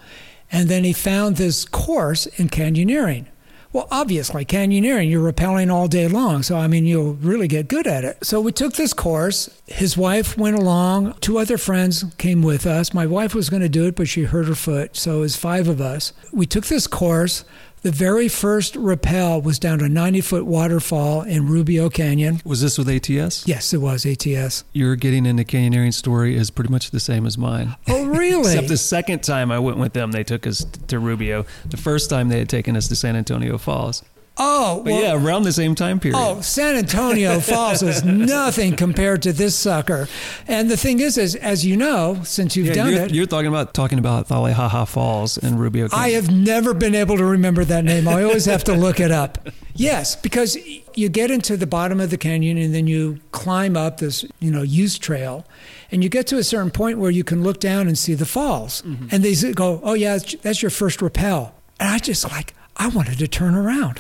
Speaker 2: And then he found this course in canyoneering. Well, obviously, canyoneering, you're rappelling all day long. So, I mean, you'll really get good at it. So we took this course. His wife went along. Two other friends came with us. My wife was going to do it, but she hurt her foot. So it was five of us. We took this course. The very first rappel was down a ninety-foot waterfall in Rubio Canyon.
Speaker 1: Was this with A T S?
Speaker 2: Yes, it was A T S.
Speaker 1: Your getting into canyoneering story is pretty much the same as mine.
Speaker 2: Oh, really?
Speaker 1: Except the second time I went with them, they took us to Rubio. The first time they had taken us to San Antonio Falls.
Speaker 2: Oh,
Speaker 1: But
Speaker 2: well,
Speaker 1: yeah, around the same time period.
Speaker 2: Oh, San Antonio Falls is nothing compared to this sucker. And the thing is, is as you know, since you've
Speaker 1: yeah,
Speaker 2: done
Speaker 1: you're,
Speaker 2: it,
Speaker 1: you're talking about talking about Thalehaha Falls in Rubio Canyon.
Speaker 2: I have never been able to remember that name. I always have to look it up. Yes, because you get into the bottom of the canyon and then you climb up this, you know, used trail, and you get to a certain point where you can look down and see the falls. Mm-hmm. And they go, "Oh yeah, that's your first rappel." And I just like, I wanted to turn around.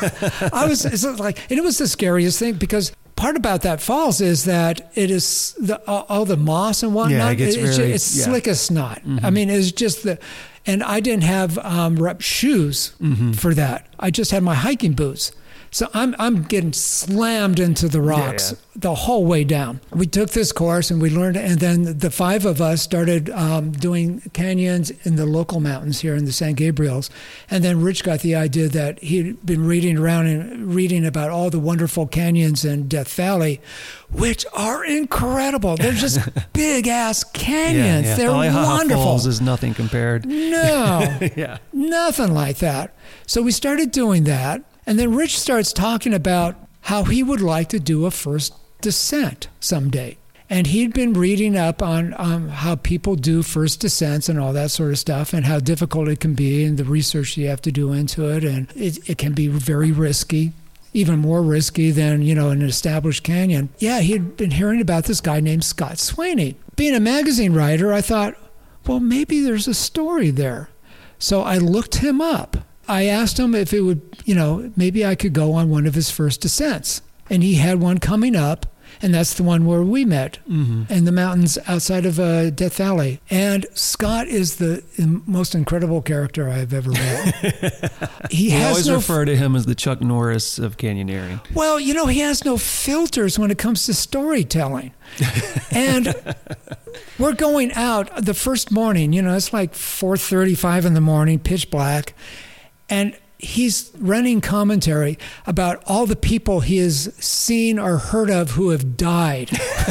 Speaker 2: I was it's like, and it was the scariest thing because part about that falls is that it is the, all the moss and whatnot.
Speaker 1: Yeah, it gets
Speaker 2: it's
Speaker 1: very,
Speaker 2: just, it's
Speaker 1: yeah.
Speaker 2: slick as snot.
Speaker 1: Mm-hmm.
Speaker 2: I mean, it's just the, and I didn't have um, rep shoes
Speaker 1: mm-hmm.
Speaker 2: for that. I just had my hiking boots. So I'm I'm getting slammed into the rocks
Speaker 1: yeah, yeah.
Speaker 2: the whole way down. We took this course and we learned, and then the five of us started um, doing canyons in the local mountains here in the San Gabriels. And then Rich got the idea that he'd been reading around and reading about all the wonderful canyons in Death Valley, which are incredible. They're just big ass canyons.
Speaker 1: Yeah, yeah.
Speaker 2: They're
Speaker 1: Thalehaha
Speaker 2: wonderful.
Speaker 1: Falls is nothing compared.
Speaker 2: No,
Speaker 1: yeah.
Speaker 2: nothing like that. So we started doing that. And then Rich starts talking about how he would like to do a first descent someday. And he'd been reading up on um, how people do first descents and all that sort of stuff and how difficult it can be and the research you have to do into it. And it, it can be very risky, even more risky than, you know, an established canyon. Yeah, he'd been hearing about this guy named Scott Swaney. Being a magazine writer, I thought, well, maybe there's a story there. So I looked him up. I asked him if it would, you know, maybe I could go on one of his first descents. And he had one coming up, and that's the one where we met mm-hmm. in the mountains outside of uh, Death Valley. And Scott is the most incredible character I've ever met. He
Speaker 1: we
Speaker 2: has
Speaker 1: always
Speaker 2: no
Speaker 1: refer to him as the Chuck Norris of canyoneering.
Speaker 2: Well, you know, he has no filters when it comes to storytelling. And we're going out the first morning, you know, it's like four thirty-five in the morning, pitch black. And he's running commentary about all the people he has seen or heard of who have died,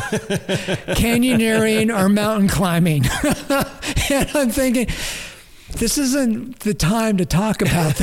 Speaker 2: canyoneering or mountain climbing. And I'm thinking, this isn't the time to talk about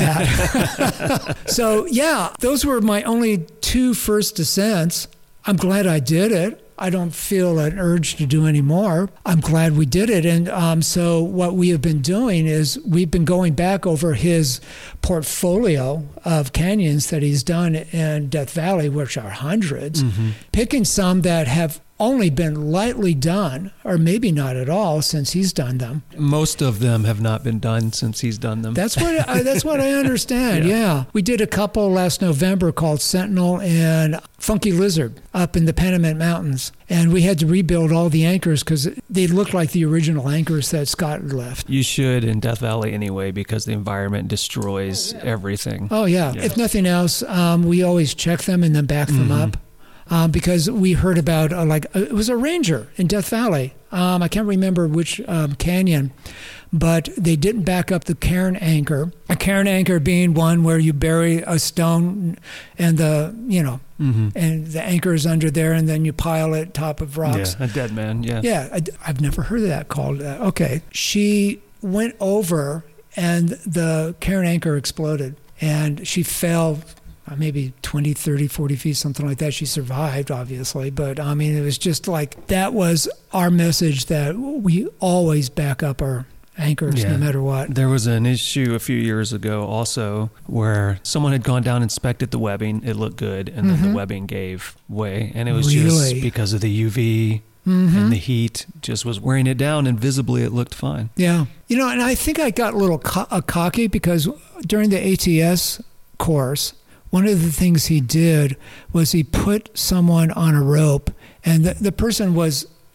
Speaker 2: that. So, yeah, those were my only two first descents. I'm glad I did it. I don't feel an urge to do any more. I'm glad we did it. And um, so what we have been doing is we've been going back over his portfolio of canyons that he's done in Death Valley, which are hundreds, mm-hmm. picking some that have only been lightly done, or maybe not at all since he's done them.
Speaker 1: Most of them have not been done since he's done them.
Speaker 2: That's what I, that's what I understand, yeah. yeah. We did a couple last November called Sentinel and Funky Lizard up in the Panamint Mountains. And we had to rebuild all the anchors because they looked like the original anchors that Scott left.
Speaker 1: You should in Death Valley anyway because the environment destroys everything.
Speaker 2: Oh, yeah. yeah. If nothing else, um, we always check them and then back them mm-hmm. up. Um, because we heard about, uh, like, uh, it was a ranger in Death Valley. Um, I can't remember which um, canyon, but they didn't back up the cairn anchor. A cairn anchor being one where you bury a stone and the, you know, mm-hmm. and the anchor is under there and then you pile it top of rocks.
Speaker 1: Yeah, a dead man, yeah.
Speaker 2: Yeah, I, I've never heard of that called that. Okay. She went over and the cairn anchor exploded and she fell maybe twenty, thirty, forty feet, something like that. She survived, obviously. But, I mean, it was just like, that was our message that we always back up our anchors yeah. no matter what.
Speaker 1: There was an issue a few years ago also where someone had gone down and inspected the webbing. It looked good, and then mm-hmm. the webbing gave way. And it was
Speaker 2: really?
Speaker 1: just because of the U V mm-hmm. and the heat just was wearing it down, and visibly it looked fine.
Speaker 2: Yeah. You know, and I think I got a little co- a cocky because during the A T S course, one of the things he did was he put someone on a rope, and the, the person was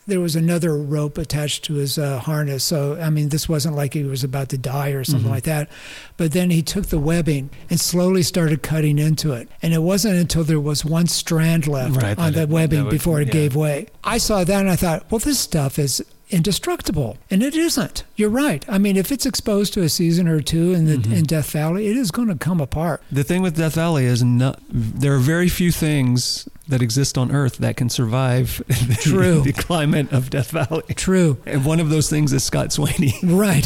Speaker 2: there was another rope attached to his uh, harness. So, I mean, this wasn't like he was about to die or something mm-hmm. like that. But then he took the webbing and slowly started cutting into it. And it wasn't until there was one strand left
Speaker 1: right,
Speaker 2: on the
Speaker 1: it,
Speaker 2: webbing
Speaker 1: would,
Speaker 2: before it
Speaker 1: yeah.
Speaker 2: gave way. I saw that and I thought, well, this stuff is indestructible. And it isn't. You're right. I mean, if it's exposed to a season or two in, the, mm-hmm. in Death Valley, it is going to come apart.
Speaker 1: The thing with Death Valley is not, there are very few things that exist on Earth that can survive
Speaker 2: True.
Speaker 1: the, the climate of Death Valley.
Speaker 2: True.
Speaker 1: And one of those things is Scott Swaney.
Speaker 2: Right.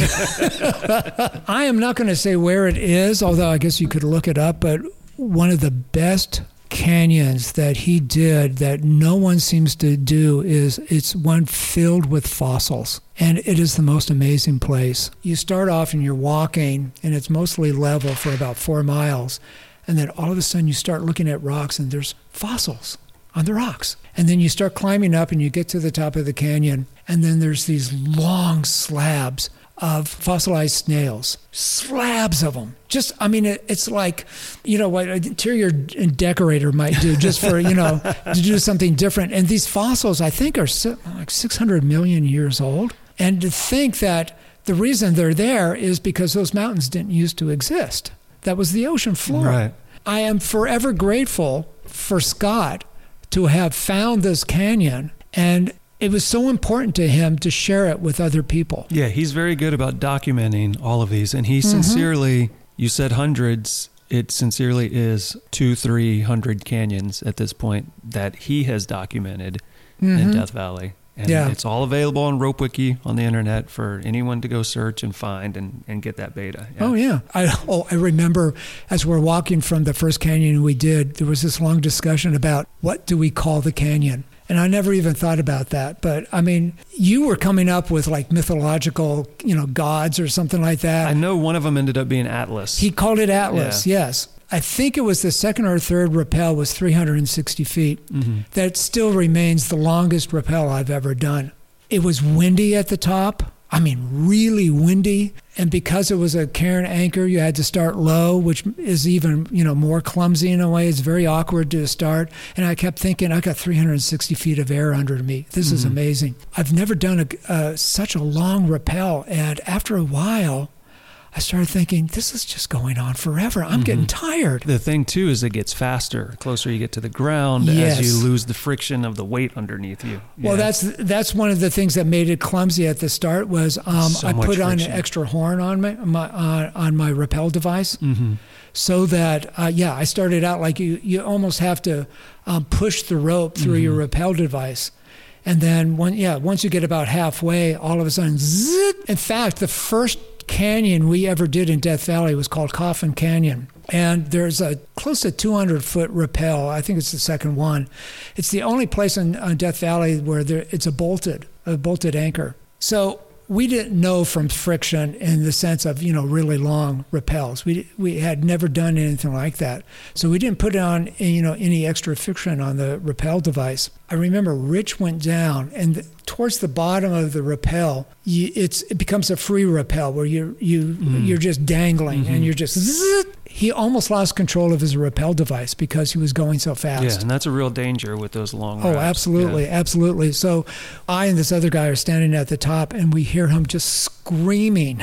Speaker 2: I am not going to say where it is, although I guess you could look it up, but one of the best canyons that he did that no one seems to do is it's one filled with fossils. And it is the most amazing place. You start off and you're walking, and it's mostly level for about four miles. And then all of a sudden you start looking at rocks and there's fossils on the rocks. And then you start climbing up and you get to the top of the canyon. And then there's these long slabs of fossilized snails, slabs of them. Just, I mean, it, it's like, you know, what an interior decorator might do just for, you know, to do something different. And these fossils, I think, are like six hundred million years old. And to think that the reason they're there is because those mountains didn't used to exist. That was the ocean floor.
Speaker 1: Right.
Speaker 2: I am forever grateful for Scott to have found this canyon, and it was so important to him to share it with other people.
Speaker 1: Yeah, he's very good about documenting all of these, and he mm-hmm. sincerely, you said hundreds, it sincerely is two, three hundred canyons at this point that he has documented mm-hmm. in Death Valley. And
Speaker 2: yeah.
Speaker 1: it's all available on RopeWiki on the internet for anyone to go search and find and, and get that beta.
Speaker 2: Yeah. Oh, yeah. I, oh, I remember as we're walking from the first canyon we did, there was this long discussion about what do we call the canyon? And I never even thought about that. But, I mean, you were coming up with, like, mythological, you know, gods or something like that.
Speaker 1: I know one of them ended up being Atlas.
Speaker 2: He called it Atlas, yeah. yes. I think it was the second or third rappel was three hundred sixty feet. Mm-hmm. That still remains the longest rappel I've ever done. It was windy at the top. I mean, really windy. And because it was a Cairn anchor, you had to start low, which is even, you know, more clumsy in a way. It's very awkward to start. And I kept thinking, I got three hundred sixty feet of air under me. This mm-hmm. is amazing. I've never done a, uh, such a long rappel. And after a while, I started thinking, this is just going on forever. I'm mm-hmm. getting tired.
Speaker 1: The thing, too, is it gets faster. The closer you get to the ground,
Speaker 2: yes.
Speaker 1: as you lose the friction of the weight underneath you.
Speaker 2: Well, yeah. that's that's one of the things that made it clumsy at the start was um,
Speaker 1: so
Speaker 2: I put on
Speaker 1: friction.
Speaker 2: an extra horn on my, my uh, on my rappel device. Mm-hmm. So that, uh, yeah, I started out like you, you almost have to um, push the rope through mm-hmm. your rappel device. And then, when, yeah, once you get about halfway, all of a sudden, zit. In fact, the first canyon we ever did in Death Valley was called Coffin Canyon. And there's a close to two hundred foot rappel. I think it's the second one. It's the only place in, in Death Valley where there, it's a bolted, a bolted anchor. So we didn't know from friction in the sense of, you know, really long rappels. We we had never done anything like that. So we didn't put on, you know, any extra friction on the rappel device. I remember Rich went down, and the, towards the bottom of the rappel, you, it's it becomes a free rappel where you you mm. you're just dangling mm-hmm. and you're just. Zzz, he almost lost control of his rappel device because he was going so fast.
Speaker 1: Yeah, and that's a real danger with those long
Speaker 2: Oh,
Speaker 1: wraps.
Speaker 2: absolutely,
Speaker 1: yeah.
Speaker 2: absolutely. So I and this other guy are standing at the top, and we hear him just screaming.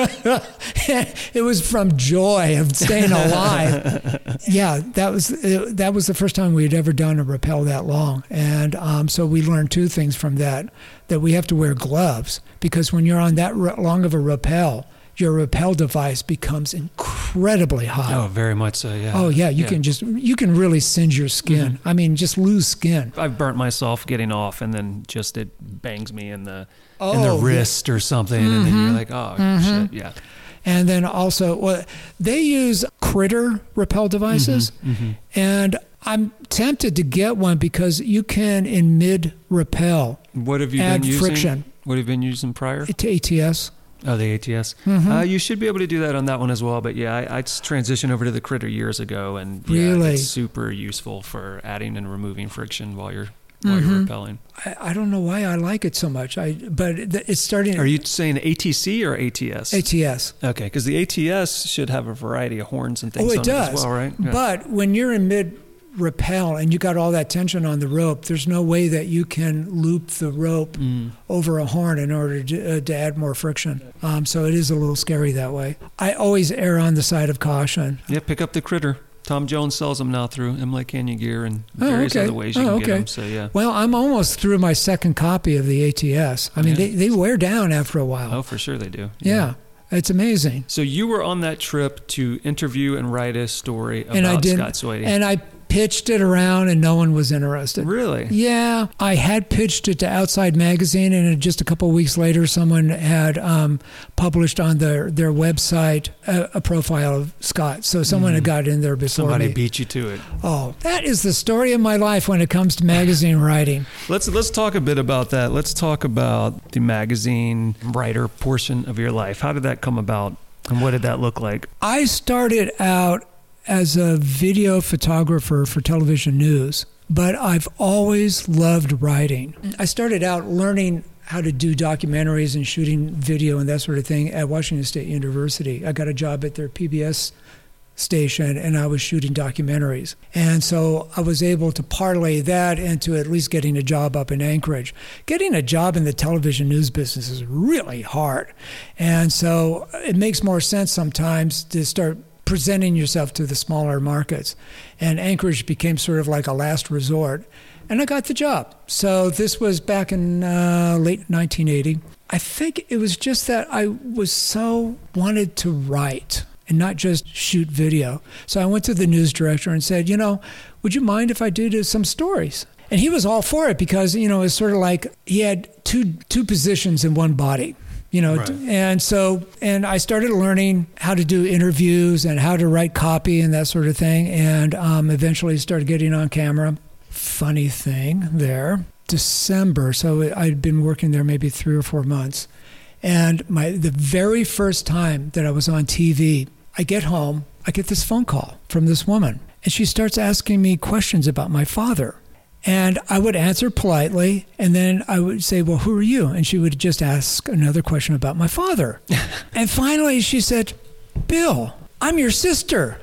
Speaker 2: It was from joy of staying alive. Yeah, that was that was the first time we had ever done a rappel that long. And um, so we learned two things from that, that we have to wear gloves, because when you're on that long of a rappel, your rappel device becomes incredibly hot.
Speaker 1: Oh, very much so, yeah.
Speaker 2: Oh, yeah, you
Speaker 1: yeah.
Speaker 2: can just, you can really singe your skin. Mm-hmm. I mean, just lose skin.
Speaker 1: I've burnt myself getting off, and then just it bangs me in the
Speaker 2: oh,
Speaker 1: in the wrist yeah. or something, mm-hmm. and then you're like, oh, mm-hmm. shit, yeah.
Speaker 2: And then also, well, they use Critter rappel devices, mm-hmm, mm-hmm. and I'm tempted to get one because you can, in mid-rappel,
Speaker 1: what have you
Speaker 2: add
Speaker 1: been using?
Speaker 2: friction.
Speaker 1: What have you been using prior?
Speaker 2: To A T S.
Speaker 1: Oh, the A T S.
Speaker 2: Mm-hmm. Uh,
Speaker 1: you should be able to do that on that one as well. But yeah, I, I transitioned over to the Critter years ago, and yeah,
Speaker 2: really?
Speaker 1: It's super useful for adding and removing friction while you're while
Speaker 2: mm-hmm.
Speaker 1: you're rappelling.
Speaker 2: I, I don't know why I like it so much. I but it's starting.
Speaker 1: Are you saying A T C or A T S?
Speaker 2: A T S.
Speaker 1: Okay, because the A T S should have a variety of horns and things
Speaker 2: oh, it
Speaker 1: on
Speaker 2: does.
Speaker 1: it as well, right? Yeah.
Speaker 2: But when you're in mid rappel and you got all that tension on the rope, there's no way that you can loop the rope mm. over a horn in order to, uh, to add more friction. Um, so it is a little scary that way. I always err on the side of caution.
Speaker 1: Yeah, pick up the Critter. Tom Jones sells them now through M L A Canyon Gear and various
Speaker 2: oh, okay.
Speaker 1: other ways you
Speaker 2: oh,
Speaker 1: can
Speaker 2: okay.
Speaker 1: get them. So, yeah.
Speaker 2: Well, I'm almost through my second copy of the A T S. I mean, yeah. they, they wear down after a while.
Speaker 1: Oh, for sure they do.
Speaker 2: Yeah. yeah. It's amazing.
Speaker 1: So you were on that trip to interview and write a story about
Speaker 2: and I did,
Speaker 1: Scott Swaty.
Speaker 2: And I pitched it around and no one was interested.
Speaker 1: Really?
Speaker 2: Yeah. I had pitched it to Outside Magazine, and just a couple of weeks later, someone had um, published on their, their website a, a profile of Scott. So someone mm. had got in there before
Speaker 1: Somebody
Speaker 2: me.
Speaker 1: beat you to it.
Speaker 2: Oh, that is the story of my life when it comes to magazine writing.
Speaker 1: Let's let's talk a bit about that. Let's talk about the magazine writer portion of your life. How did that come about, and what did that look like?
Speaker 2: I started out as a video photographer for television news, but I've always loved writing. I started out learning how to do documentaries and shooting video and that sort of thing at Washington State University. I got a job at their P B S station and I was shooting documentaries. And so I was able to parlay that into at least getting a job up in Anchorage. Getting a job in the television news business is really hard. And so it makes more sense sometimes to start presenting yourself to the smaller markets. And Anchorage became sort of like a last resort. And I got the job. So this was back in uh, late nineteen eighty. I think it was just that I was so wanted to write and not just shoot video. So I went to the news director and said, you know, would you mind if I did some stories? And he was all for it because, you know, it's sort of like he had two two positions in one body. You know, right. and so, and I started learning how to do interviews and how to write copy and that sort of thing. And um, eventually started getting on camera. Funny thing there, December. So I'd been working there maybe three or four months. And my the very first time that I was on T V, I get home, I get this phone call from this woman. And she starts asking me questions about my father. And I would answer politely, and then I would say, well, who are you? And she would just ask another question about my father. And finally, she said, Bill, I'm your sister.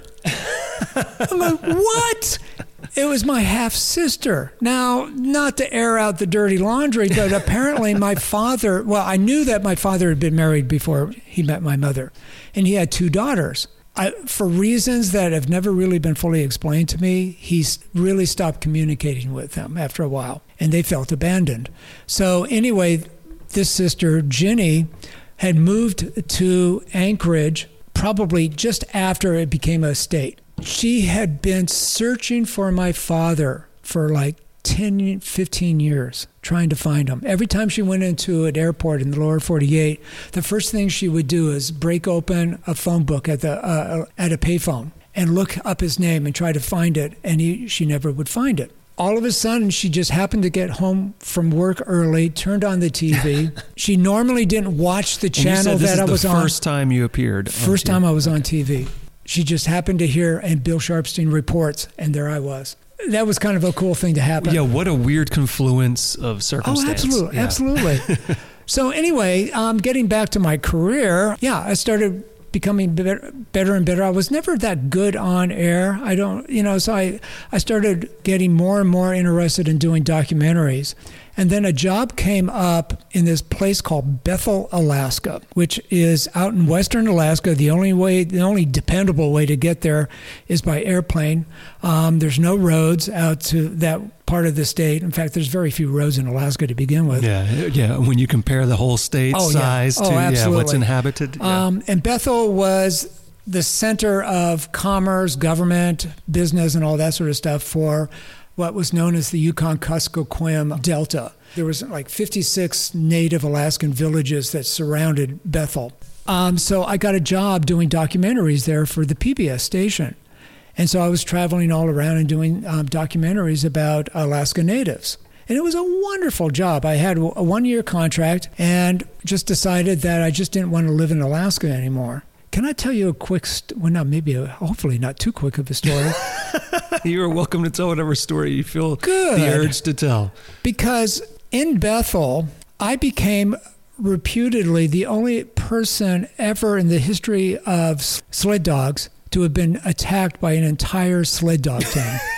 Speaker 2: I'm like, what? It was my half-sister. Now, not to air out the dirty laundry, but apparently my father, well, I knew that my father had been married before he met my mother, and he had two daughters. I, for reasons that have never really been fully explained to me, he really stopped communicating with them after a while, and they felt abandoned. So anyway, this sister, Ginny, had moved to Anchorage probably just after it became a state. She had been searching for my father for like ten, fifteen years, trying to find him. Every time she went into an airport in the lower forty-eight, the first thing she would do is break open a phone book at the uh, at a payphone and look up his name and try to find it, and he, she never would find it. All of a sudden, she just happened to get home from work early, turned on the T V. She normally didn't watch the channel that I was on.
Speaker 1: This is the first time you appeared.
Speaker 2: First time I was on T V. She just happened to hear, and Bill Sharpstein reports, and there I was. That was kind of a cool thing to happen.
Speaker 1: Yeah, what a weird confluence of circumstance.
Speaker 2: Oh, absolutely,
Speaker 1: yeah.
Speaker 2: absolutely. So anyway, um, getting back to my career, yeah, I started becoming better, better and better. I was never that good on air. I don't, you know, so I, I started getting more and more interested in doing documentaries. And then a job came up in this place called Bethel, Alaska, which is out in western Alaska. The only way, the only dependable way to get there is by airplane. Um, there's no roads out to that part of the state. In fact, there's very few roads in Alaska to begin with.
Speaker 1: Yeah, yeah. When you compare the whole state
Speaker 2: oh,
Speaker 1: size
Speaker 2: yeah.
Speaker 1: to
Speaker 2: oh,
Speaker 1: yeah, what's inhabited. Yeah.
Speaker 2: Um, and Bethel was the center of commerce, government, business, and all that sort of stuff for what was known as the Yukon-Kuskokwim Delta. There was like fifty-six native Alaskan villages that surrounded Bethel. Um, so I got a job doing documentaries there for the P B S station. And so I was traveling all around and doing um, documentaries about Alaska natives. And it was a wonderful job. I had a one-year contract and just decided that I just didn't want to live in Alaska anymore. Can I tell you a quick, st- well, not maybe, a, hopefully not too quick of a story.
Speaker 1: You're welcome to tell whatever story you feel
Speaker 2: Good.
Speaker 1: the urge to tell.
Speaker 2: Because in Bethel, I became reputedly the only person ever in the history of sled dogs to have been attacked by an entire sled dog team.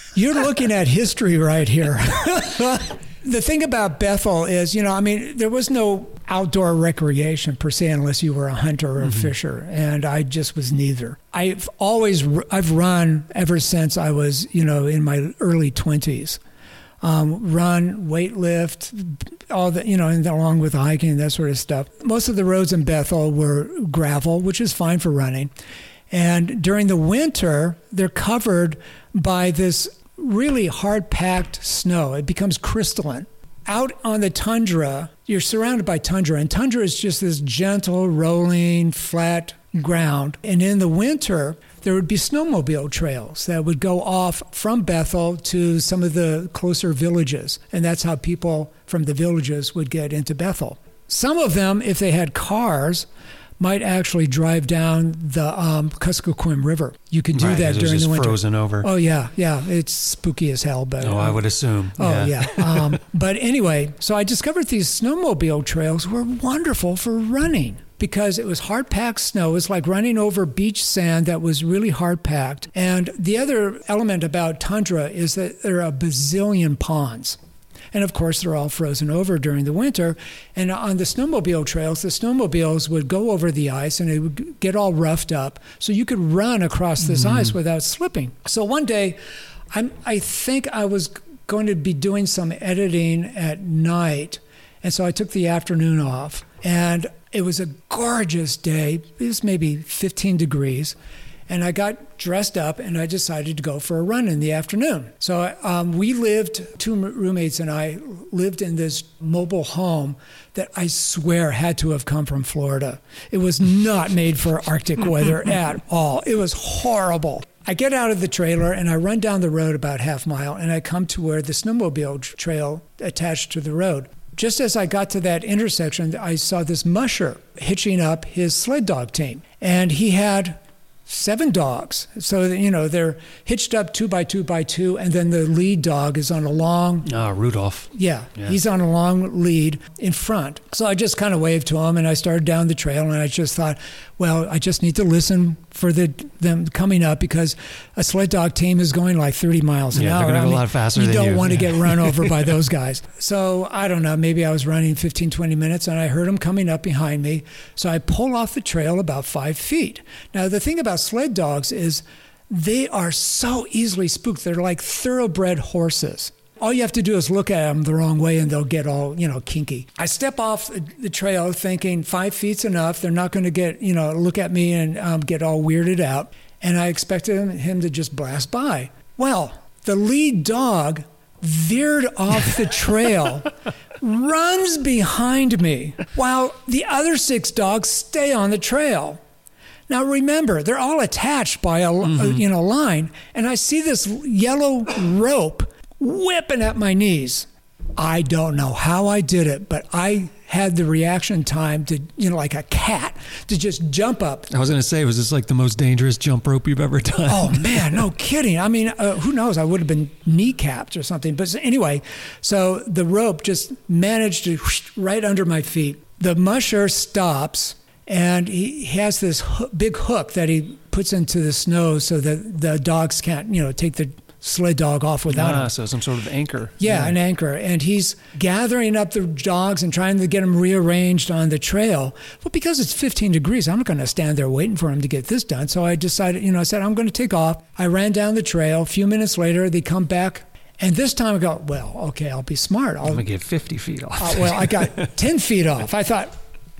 Speaker 2: You're looking at history right here. The thing about Bethel is, you know, I mean, there was no outdoor recreation per se unless you were a hunter or a mm-hmm. fisher, and I just was neither. I've always, I've run ever since I was, you know, in my early twenties. Um, run, weight lift, all the, you know, and along with hiking and that sort of stuff. Most of the roads in Bethel were gravel, which is fine for running. And during the winter, they're covered by this really hard-packed snow. It becomes crystalline. Out on the tundra, you're surrounded by tundra, and tundra is just this gentle, rolling, flat ground. And in the winter, there would be snowmobile trails that would go off from Bethel to some of the closer villages, and that's how people from the villages would get into Bethel. Some of them, if they had cars, might actually drive down the um, Kuskokwim River. You could do
Speaker 1: right,
Speaker 2: that during
Speaker 1: just
Speaker 2: the winter.
Speaker 1: Frozen over.
Speaker 2: Oh yeah, yeah. It's spooky as hell. But
Speaker 1: oh,
Speaker 2: um,
Speaker 1: I would assume.
Speaker 2: Oh
Speaker 1: yeah.
Speaker 2: yeah. um, but anyway, so I discovered these snowmobile trails were wonderful for running because it was hard-packed snow. It was like running over beach sand that was really hard-packed. And the other element about tundra is that there are a bazillion ponds. And of course, they're all frozen over during the winter. And on the snowmobile trails, the snowmobiles would go over the ice and it would get all roughed up. So you could run across this mm-hmm. ice without slipping. So one day, I'm, I think I was going to be doing some editing at night. And so I took the afternoon off. And it was a gorgeous day. It was maybe fifteen degrees. And I got dressed up and I decided to go for a run in the afternoon. So um, we lived, two roommates and I lived in this mobile home that I swear had to have come from Florida. It was not made for Arctic weather at all. It was horrible. I get out of the trailer and I run down the road about half mile and I come to where the snowmobile trail attached to the road. Just as I got to that intersection, I saw this musher hitching up his sled dog team. And he had seven dogs. So, you know, they're hitched up two by two by two, and then the lead dog is on a long...
Speaker 1: Ah, Rudolph.
Speaker 2: Yeah,
Speaker 1: yeah,
Speaker 2: he's on a long lead in front. So I just kind of waved to him, and I started down the trail, and I just thought, well, I just need to listen for the them coming up because a sled dog team is going like thirty miles an
Speaker 1: yeah,
Speaker 2: hour.
Speaker 1: They're going to go
Speaker 2: I mean,
Speaker 1: a lot faster
Speaker 2: you
Speaker 1: than you.
Speaker 2: You don't want to
Speaker 1: yeah.
Speaker 2: get run over by those guys. So I don't know, maybe I was running fifteen, twenty minutes, and I heard him coming up behind me. So I pull off the trail about five feet. Now, the thing about sled dogs is they are so easily spooked. They're like thoroughbred horses. All you have to do is look at them the wrong way and they'll get all, you know, kinky. I step off the trail thinking five feet's enough. They're not going to get, you know, look at me and um, get all weirded out. And I expected him, him to just blast by. Well, the lead dog veered off the trail, runs behind me while the other six dogs stay on the trail. Now, remember, they're all attached by a, mm-hmm. a you know line, and I see this yellow rope whipping at my knees. I don't know how I did it, but I had the reaction time to, you know, like a cat, to just jump up.
Speaker 1: I was going to say, was this like the most dangerous jump rope you've ever done?
Speaker 2: Oh, man, no kidding. I mean, uh, who knows? I would have been kneecapped or something. But anyway, so the rope just managed to whoosh, right under my feet. The musher stops. And he has this ho- big hook that he puts into the snow so that the dogs can't, you know, take the sled dog off without
Speaker 1: ah,
Speaker 2: him.
Speaker 1: So some sort of anchor.
Speaker 2: Yeah,
Speaker 1: yeah,
Speaker 2: an anchor. And he's gathering up the dogs and trying to get them rearranged on the trail. Well, because it's fifteen degrees, I'm not going to stand there waiting for him to get this done. So I decided, you know, I said, I'm going to take off. I ran down the trail. A few minutes later, they come back. And this time I go, well, okay, I'll be smart. I'll,
Speaker 1: I'm going to get fifty feet off.
Speaker 2: uh, well, I got ten feet off. I thought,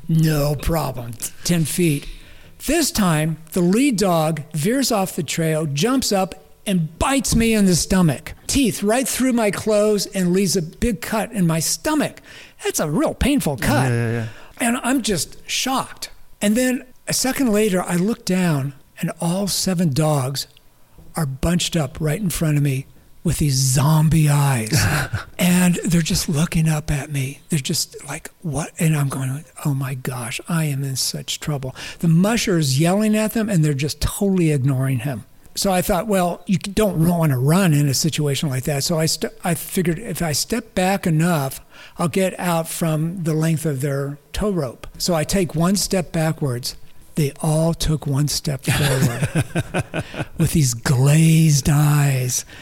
Speaker 2: no problem, ten feet. This time, the lead dog veers off the trail, jumps up, and bites me in the stomach. Teeth right through my clothes and leaves a big cut in my stomach. That's a real painful cut.
Speaker 1: Yeah, yeah, yeah.
Speaker 2: And I'm just shocked. And then a second later, I look down, and all seven dogs are bunched up right in front of me with these zombie eyes. And they're just looking up at me. They're just like, what? And I'm going, oh my gosh, I am in such trouble. The musher is yelling at them and they're just totally ignoring him. So I thought, well, you don't want to run in a situation like that. So I st- I figured if I step back enough, I'll get out from the length of their tow rope. So I take one step backwards. They all took one step forward with these glazed eyes.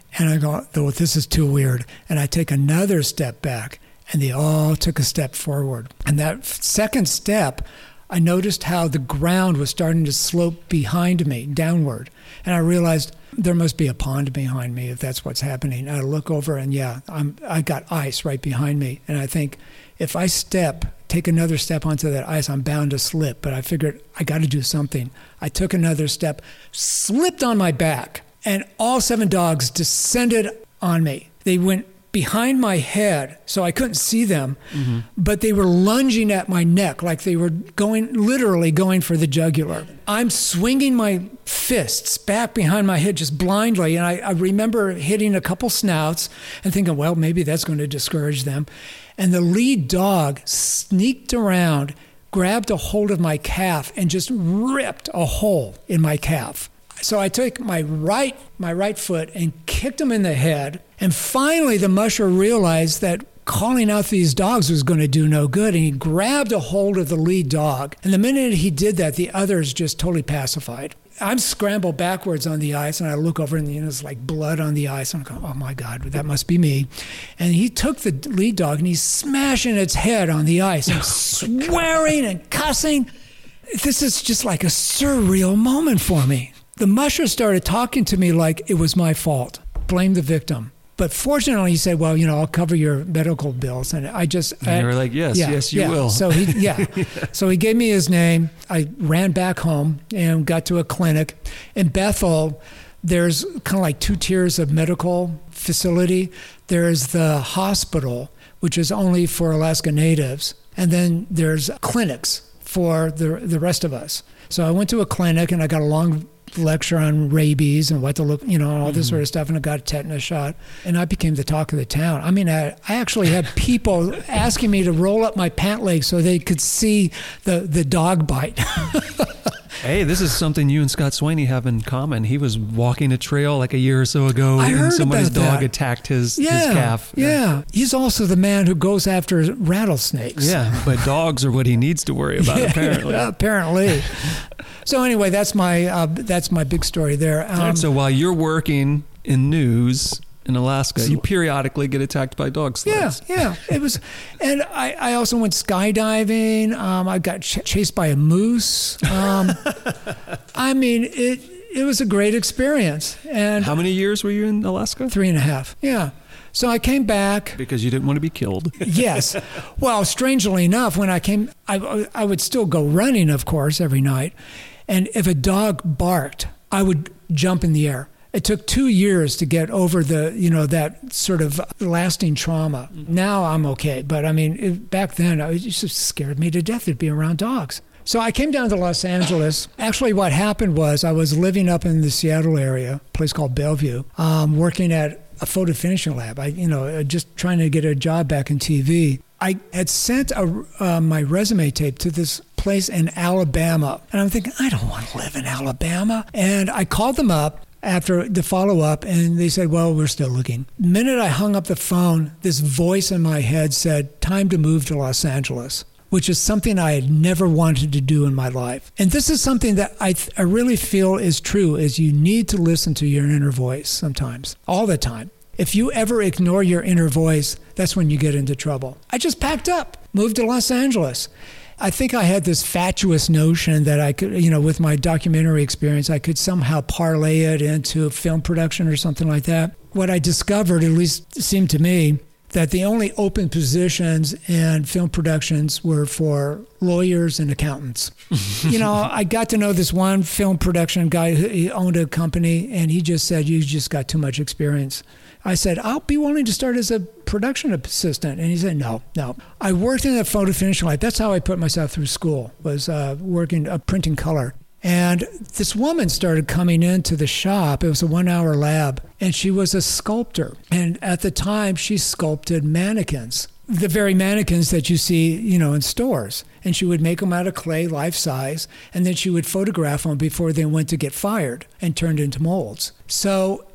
Speaker 2: And I go, oh, this is too weird. And I take another step back, and they all took a step forward. And that second step, I noticed how the ground was starting to slope behind me, downward. And I realized there must be a pond behind me if that's what's happening. And I look over, and yeah, I'm, I got ice right behind me. And I think if I step, take another step onto that ice, I'm bound to slip. But I figured I got to do something. I took another step, slipped on my back, and all seven dogs descended on me. They went behind my head, so I couldn't see them, mm-hmm. but they were lunging at my neck like they were going, literally going for the jugular. I'm swinging my fists back behind my head just blindly, and I, I remember hitting a couple snouts and thinking, well, maybe that's going to discourage them. And the lead dog sneaked around, grabbed a hold of my calf, and just ripped a hole in my calf. So I took my right my right foot and kicked him in the head. And finally, the musher realized that calling out these dogs was going to do no good. And he grabbed a hold of the lead dog. And the minute he did that, the others just totally pacified. I'm scrambled backwards on the ice, and I look over, and you know, there's like blood on the ice. And I'm going, oh, my God, that must be me. And he took the lead dog, and he's smashing its head on the ice and swearing and cussing. This is just like a surreal moment for me. The musher started talking to me like it was my fault. Blame the victim. But fortunately, he said, well, you know, I'll cover your medical bills. And I just...
Speaker 1: And
Speaker 2: I,
Speaker 1: they were like, yes,
Speaker 2: yeah,
Speaker 1: yes, you
Speaker 2: yeah.
Speaker 1: will.
Speaker 2: So he, yeah. yeah. So he gave me his name. I ran back home and got to a clinic. In Bethel, there's kind of like two tiers of medical facility. There's the hospital, which is only for Alaska Natives. And then there's clinics for the the rest of us. So I went to a clinic, and I got a long lecture on rabies and what to look, you know, all this mm-hmm. sort of stuff, and I got a tetanus shot, and I became the talk of the town. I mean, I, I actually had people asking me to roll up my pant leg so they could see the, the dog bite.
Speaker 1: Hey, this is something you and Scott Swaney have in common. He was walking a trail like a year or so ago,
Speaker 2: I
Speaker 1: and
Speaker 2: heard
Speaker 1: somebody's
Speaker 2: about
Speaker 1: dog
Speaker 2: that.
Speaker 1: attacked his,
Speaker 2: yeah,
Speaker 1: his calf.
Speaker 2: Yeah. yeah, he's also the man who goes after rattlesnakes.
Speaker 1: Yeah, but dogs are what he needs to worry about, apparently.
Speaker 2: Yeah, apparently. So anyway, that's my uh, that's my big story there. Um,
Speaker 1: right, so while you're working in news in Alaska, you periodically get attacked by dog sleds.
Speaker 2: Yeah, yeah. It was, and I, I also went skydiving. Um, I got ch- chased by a moose. Um, I mean, it it was a great experience. And
Speaker 1: how many years were you in Alaska?
Speaker 2: Three and a half. Yeah. So I came back.
Speaker 1: Because you didn't want to be killed.
Speaker 2: Yes. Well, strangely enough, when I came, I, I would still go running, of course, every night. And if a dog barked, I would jump in the air. It took two years to get over the, you know, that sort of lasting trauma. Now I'm okay. But I mean, it, back then, it just scared me to death to be around dogs. So I came down to Los Angeles. Actually, what happened was I was living up in the Seattle area, a place called Bellevue, um, working at a photo finishing lab. I, you know, just trying to get a job back in T V. I had sent a, uh, my resume tape to this place in Alabama. And I'm thinking, I don't want to live in Alabama. And I called them up after the follow-up, and they said, well, we're still looking. The minute I hung up the phone, this voice in my head said, time to move to Los Angeles, which is something I had never wanted to do in my life. And this is something that I, th- I really feel is true, is you need to listen to your inner voice sometimes, all the time. If you ever ignore your inner voice, that's when you get into trouble. I just packed up, moved to Los Angeles. I think I had this fatuous notion that I could, you know, with my documentary experience, I could somehow parlay it into film production or something like that. What I discovered, at least seemed to me, that the only open positions in film productions were for lawyers and accountants. You know, I got to know this one film production guy who owned a company, and he just said, you just got too much experience. I said, I'll be willing to start as a production assistant. And he said, no, no. I worked in the photo finishing lab. That's how I put myself through school, was uh, working, uh, printing color. And this woman started coming into the shop. It was a one-hour lab, and she was a sculptor. And at the time, she sculpted mannequins, the very mannequins that you see, you know, in stores. And she would make them out of clay, life size, and then she would photograph them before they went to get fired and turned into molds. So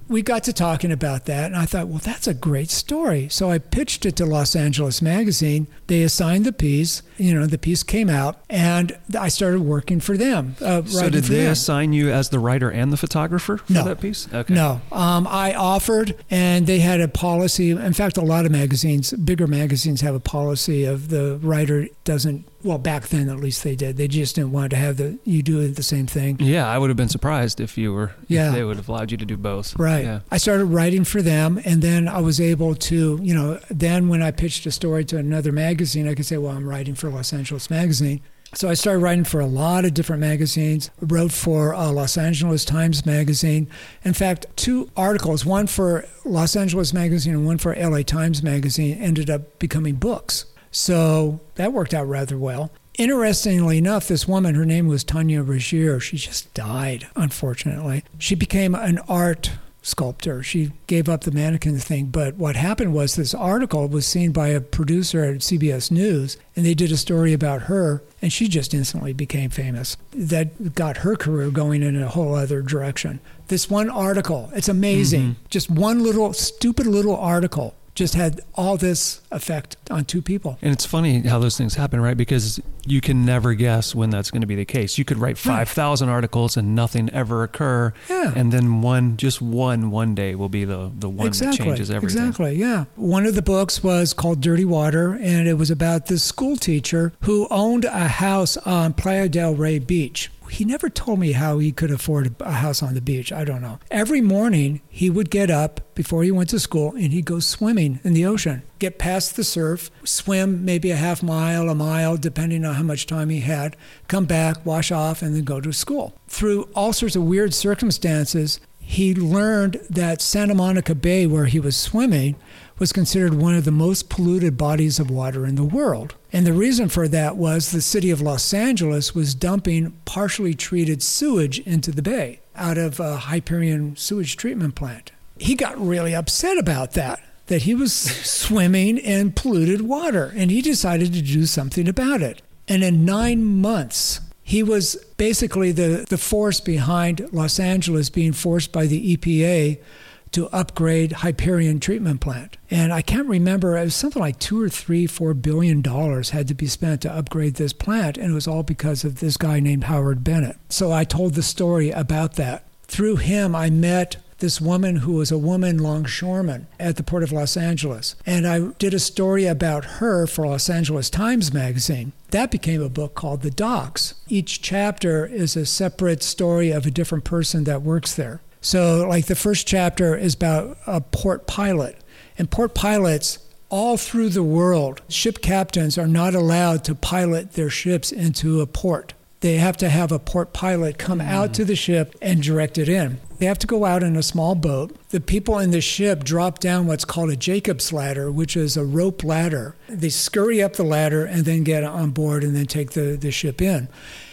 Speaker 2: we got to talking about that, and I thought, well, that's a great story. So I pitched it to Los Angeles Magazine. They assigned the piece. You know, the piece came out, and I started working for them. Uh,
Speaker 1: so did
Speaker 2: for
Speaker 1: they
Speaker 2: them.
Speaker 1: assign you as the writer and the photographer for
Speaker 2: no.
Speaker 1: that piece? Okay.
Speaker 2: No. Um, I offered, and they had a policy. In fact, a lot of magazines, bigger magazines, have a policy of the writer doesn't, well, back then at least they did. They just didn't want to have the, you do the same thing.
Speaker 1: Yeah, I would have been surprised if you were,
Speaker 2: yeah.
Speaker 1: if they would have allowed you to do both.
Speaker 2: Right.
Speaker 1: Yeah.
Speaker 2: I started writing for them, and then I was able to, you know, then when I pitched a story to another magazine, I could say, well, I'm writing for Los Angeles Magazine. So I started writing for a lot of different magazines, wrote for uh, Los Angeles Times Magazine. In fact, two articles, one for Los Angeles Magazine and one for L A Times Magazine, ended up becoming books. So that worked out rather well. Interestingly enough, this woman, her name was Tanya Ruggier. She just died, unfortunately. She became an art sculptor. She gave up the mannequin thing. But what happened was this article was seen by a producer at C B S News, and they did a story about her, and she just instantly became famous. That got her career going in a whole other direction. This one article, it's amazing. Mm-hmm. Just one little, stupid little article just had all this effect on two people.
Speaker 1: And it's funny how those things happen, right? Because you can never guess when that's going to be the case. You could write five thousand right. articles and nothing ever occur.
Speaker 2: Yeah.
Speaker 1: And then one, just one, one day will be the, the one
Speaker 2: exactly.
Speaker 1: that changes everything.
Speaker 2: Exactly, yeah. One of the books was called Dirty Water, and it was about this school teacher who owned a house on Playa del Rey Beach. He never told me how he could afford a house on the beach. I don't know. Every morning, he would get up before he went to school, and he'd go swimming in the ocean, get past the surf, swim maybe a half mile, a mile, depending on how much time he had, come back, wash off, and then go to school. Through all sorts of weird circumstances, he learned that Santa Monica Bay, where he was swimming, was considered one of the most polluted bodies of water in the world. And the reason for that was the city of Los Angeles was dumping partially treated sewage into the bay out of a Hyperion sewage treatment plant. He got really upset about that, that he was swimming in polluted water, and he decided to do something about it. And in nine months, he was basically the, the force behind Los Angeles being forced by the E P A to upgrade Hyperion treatment plant. And I can't remember, it was something like two or three, four billion dollars had to be spent to upgrade this plant, and it was all because of this guy named Howard Bennett. So I told the story about that. Through him, I met this woman who was a woman longshoreman at the Port of Los Angeles. And I did a story about her for Los Angeles Times Magazine. That became a book called The Docks. Each chapter is a separate story of a different person that works there. So like the first chapter is about a port pilot. And port pilots all through the world, ship captains are not allowed to pilot their ships into a port. They have to have a port pilot come mm. out to the ship and direct it in. They have to go out in a small boat. The people in the ship drop down what's called a Jacob's ladder, which is a rope ladder. They scurry up the ladder and then get on board and then take the, the ship in.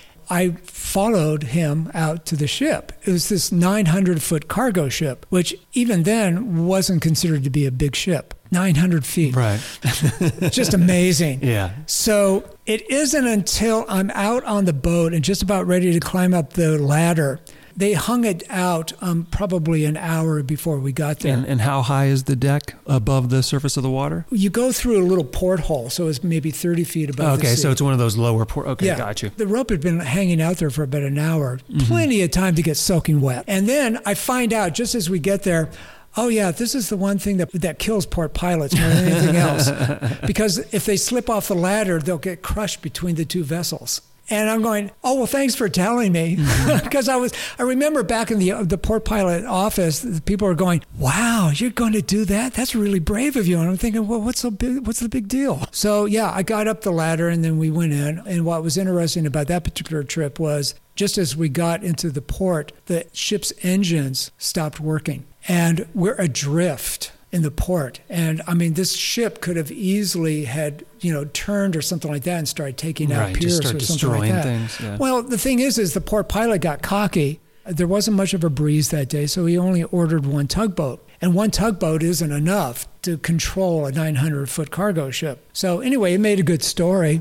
Speaker 2: I followed him out to the ship. It was this nine hundred foot cargo ship, which even then wasn't considered to be a big ship. nine hundred feet.
Speaker 1: Right.
Speaker 2: Just amazing.
Speaker 1: Yeah.
Speaker 2: So it isn't until I'm out on the boat and just about ready to climb up the ladder. They hung it out um, probably an hour before we got there.
Speaker 1: And, and how high is the deck above the surface of the water?
Speaker 2: You go through a little porthole, so it's maybe thirty feet above
Speaker 1: okay,
Speaker 2: the sea.
Speaker 1: Okay, so it's one of those lower port. Okay,
Speaker 2: yeah.
Speaker 1: got you.
Speaker 2: The rope had been hanging out there for about an hour. Mm-hmm. Plenty of time to get soaking wet. And then I find out just as we get there, oh yeah, this is the one thing that that kills port pilots more than anything else. Because if they slip off the ladder, they'll get crushed between the two vessels. And I'm going, oh, well, thanks for telling me. Because I was, I remember back in the the port pilot office, the people were going, wow, you're going to do that? That's really brave of you. And I'm thinking, well, what's so big, what's the big deal? So yeah, I got up the ladder and then we went in. And what was interesting about that particular trip was just as we got into the port, the ship's engines stopped working. And we're adrift in the port. And I mean, this ship could have easily had, you know, turned or something like that and started taking out
Speaker 1: right,
Speaker 2: piers
Speaker 1: just start
Speaker 2: or something like that.
Speaker 1: Things, yeah.
Speaker 2: Well, the thing is, is the port pilot got cocky There wasn't much of a breeze that day, so he only ordered one tugboat. And one tugboat isn't enough to control a nine hundred foot cargo ship. So anyway, it made a good story.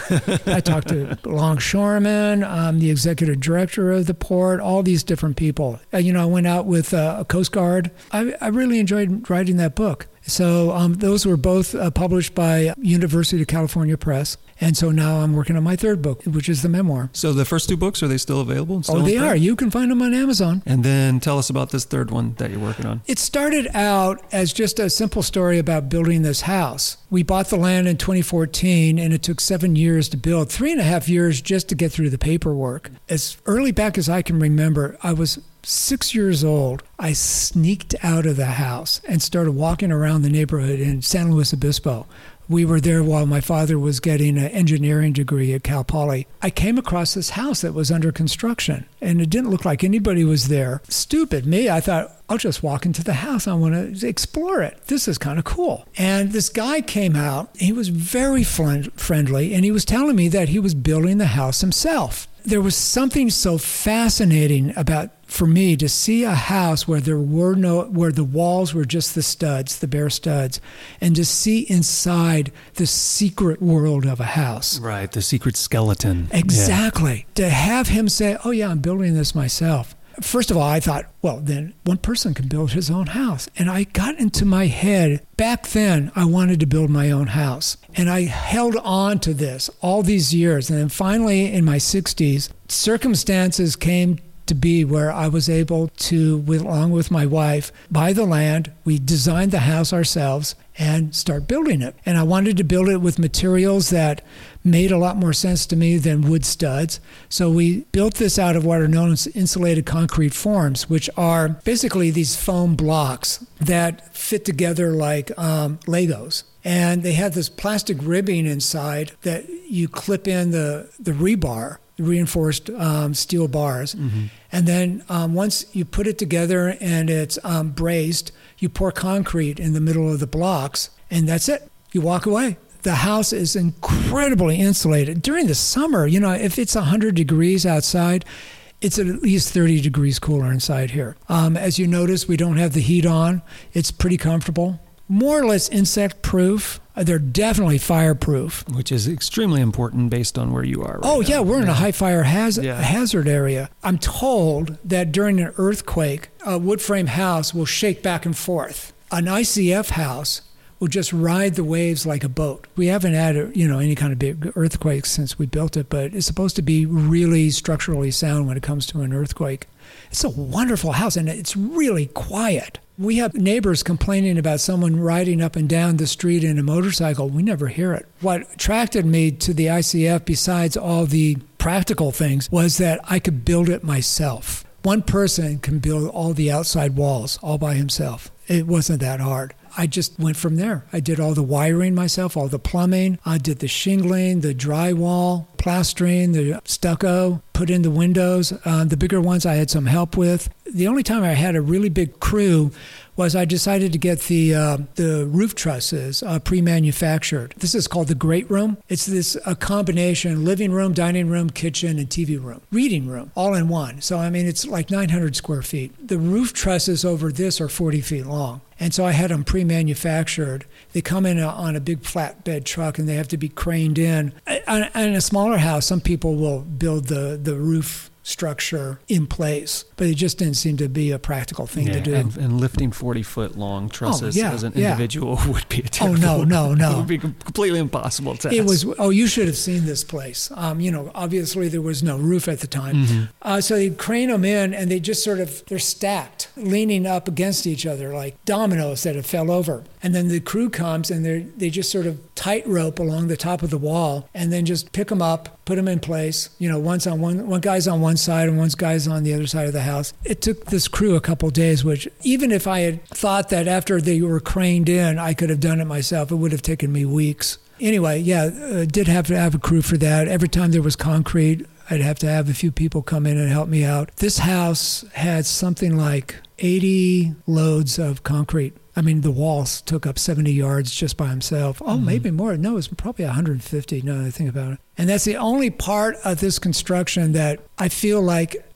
Speaker 2: I talked to longshoremen, um, the executive director of the port, all these different people. Uh, you know, I went out with uh, a Coast Guard. I, I really enjoyed writing that book. So um, those were both uh, published by University of California Press. And so now I'm working on my third book, which is the memoir.
Speaker 1: So the first two books, are they still available? Still
Speaker 2: oh, they
Speaker 1: print?
Speaker 2: are. You can find them on Amazon.
Speaker 1: And then tell us about this third one that you're working on.
Speaker 2: It started out as just a simple story about building this house. We bought the land in twenty fourteen, and it took seven years to build, three and a half years just to get through the paperwork. As early back as I can remember, I was six years old. I sneaked out of the house and started walking around the neighborhood in San Luis Obispo. We were there while my father was getting an engineering degree at Cal Poly. I came across this house that was under construction, and it didn't look like anybody was there. Stupid me. I thought, I'll just walk into the house. I want to explore it. This is kind of cool. And this guy came out. He was very friend- friendly, and he was telling me that he was building the house himself. There was something so fascinating about, for me, to see a house where there were no, where the walls were just the studs, the bare studs, and to see inside the secret world of a house.
Speaker 1: Right, the secret skeleton.
Speaker 2: Exactly. Yeah. To have him say, oh yeah, I'm building this myself. First of all, I thought, well, then one person can build his own house. And I got into my head, back then, I wanted to build my own house. And I held on to this all these years. And then finally, in my sixties, circumstances came to be where I was able to, with, along with my wife, buy the land. We designed the house ourselves and start building it. And I wanted to build it with materials that made a lot more sense to me than wood studs. So we built this out of what are known as insulated concrete forms, which are basically these foam blocks that fit together like um, Legos. And they have this plastic ribbing inside that you clip in the, the rebar, reinforced um, steel bars. Mm-hmm. And then um, once you put it together and it's um, braced, you pour concrete in the middle of the blocks, and that's it. You walk away. The house is incredibly insulated. During the summer, you know, if it's one hundred degrees outside, it's at least thirty degrees cooler inside here. Um, as you notice, we don't have the heat on. It's pretty comfortable. More or less insect-proof. They're definitely fireproof.
Speaker 1: Which is extremely important based on where you are right
Speaker 2: Oh,
Speaker 1: now.
Speaker 2: yeah, we're in
Speaker 1: yeah.
Speaker 2: a high fire haz-
Speaker 1: yeah.
Speaker 2: hazard area. I'm told that during an earthquake, a wood frame house will shake back and forth. An I C F house will just ride the waves like a boat. We haven't had a, you know, any kind of big earthquake since we built it, but it's supposed to be really structurally sound when it comes to an earthquake. It's a wonderful house, and it's really quiet. We have neighbors complaining about someone riding up and down the street in a motorcycle. We never hear it. What attracted me to the I C F, besides all the practical things, was that I could build it myself. One person can build all the outside walls all by himself. It wasn't that hard. I just went from there. I did all the wiring myself, all the plumbing. I did the shingling, the drywall, plastering, the stucco, put in the windows. Uh, the bigger ones I had some help with. The only time I had a really big crew was I decided to get the uh, the roof trusses uh, pre-manufactured. This is called the Great Room. It's this a combination, living room, dining room, kitchen, and T V room, reading room, all in one. So, I mean, it's like nine hundred square feet. The roof trusses over this are forty feet long. And so I had them pre-manufactured. They come in a, on a big flatbed truck, and they have to be craned in. And in a smaller house, some people will build the, the roof structure in place, but it just didn't seem to be a practical thing
Speaker 1: yeah,
Speaker 2: to do.
Speaker 1: And, and lifting forty-foot long trusses
Speaker 2: oh, yeah,
Speaker 1: as an
Speaker 2: yeah.
Speaker 1: individual would be a
Speaker 2: Oh,
Speaker 1: terrible,
Speaker 2: no, no, no.
Speaker 1: It would be a completely impossible task.
Speaker 2: It was, oh, you should have seen this place. Um, you know, obviously there was no roof at the time. Mm-hmm. Uh, so they'd crane them in, and they just sort of, they're stacked, leaning up against each other like dominoes that have fell over. And then the crew comes, and they they just sort of tightrope along the top of the wall, and then just pick them up, put them in place. You know, one's on one, one guy's on one side, and one guy's on the other side of the house. It took this crew a couple of days, which even if I had thought that after they were craned in, I could have done it myself, it would have taken me weeks. Anyway, yeah, uh, did have to have a crew for that. Every time there was concrete, I'd have to have a few people come in and help me out. This house had something like eighty loads of concrete. I mean, the walls took up seventy yards just by himself. Oh, mm-hmm. Maybe more. No, it was probably one hundred fifty now that I think about it. And that's the only part of this construction that I feel like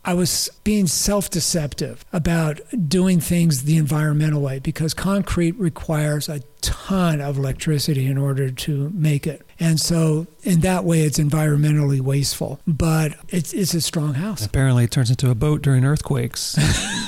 Speaker 2: I was being self-deceptive about doing things the environmental way, because concrete requires a ton of electricity in order to make it. And so in that way, it's environmentally wasteful, but it's it's a strong house.
Speaker 1: Apparently it turns into a boat during earthquakes. so,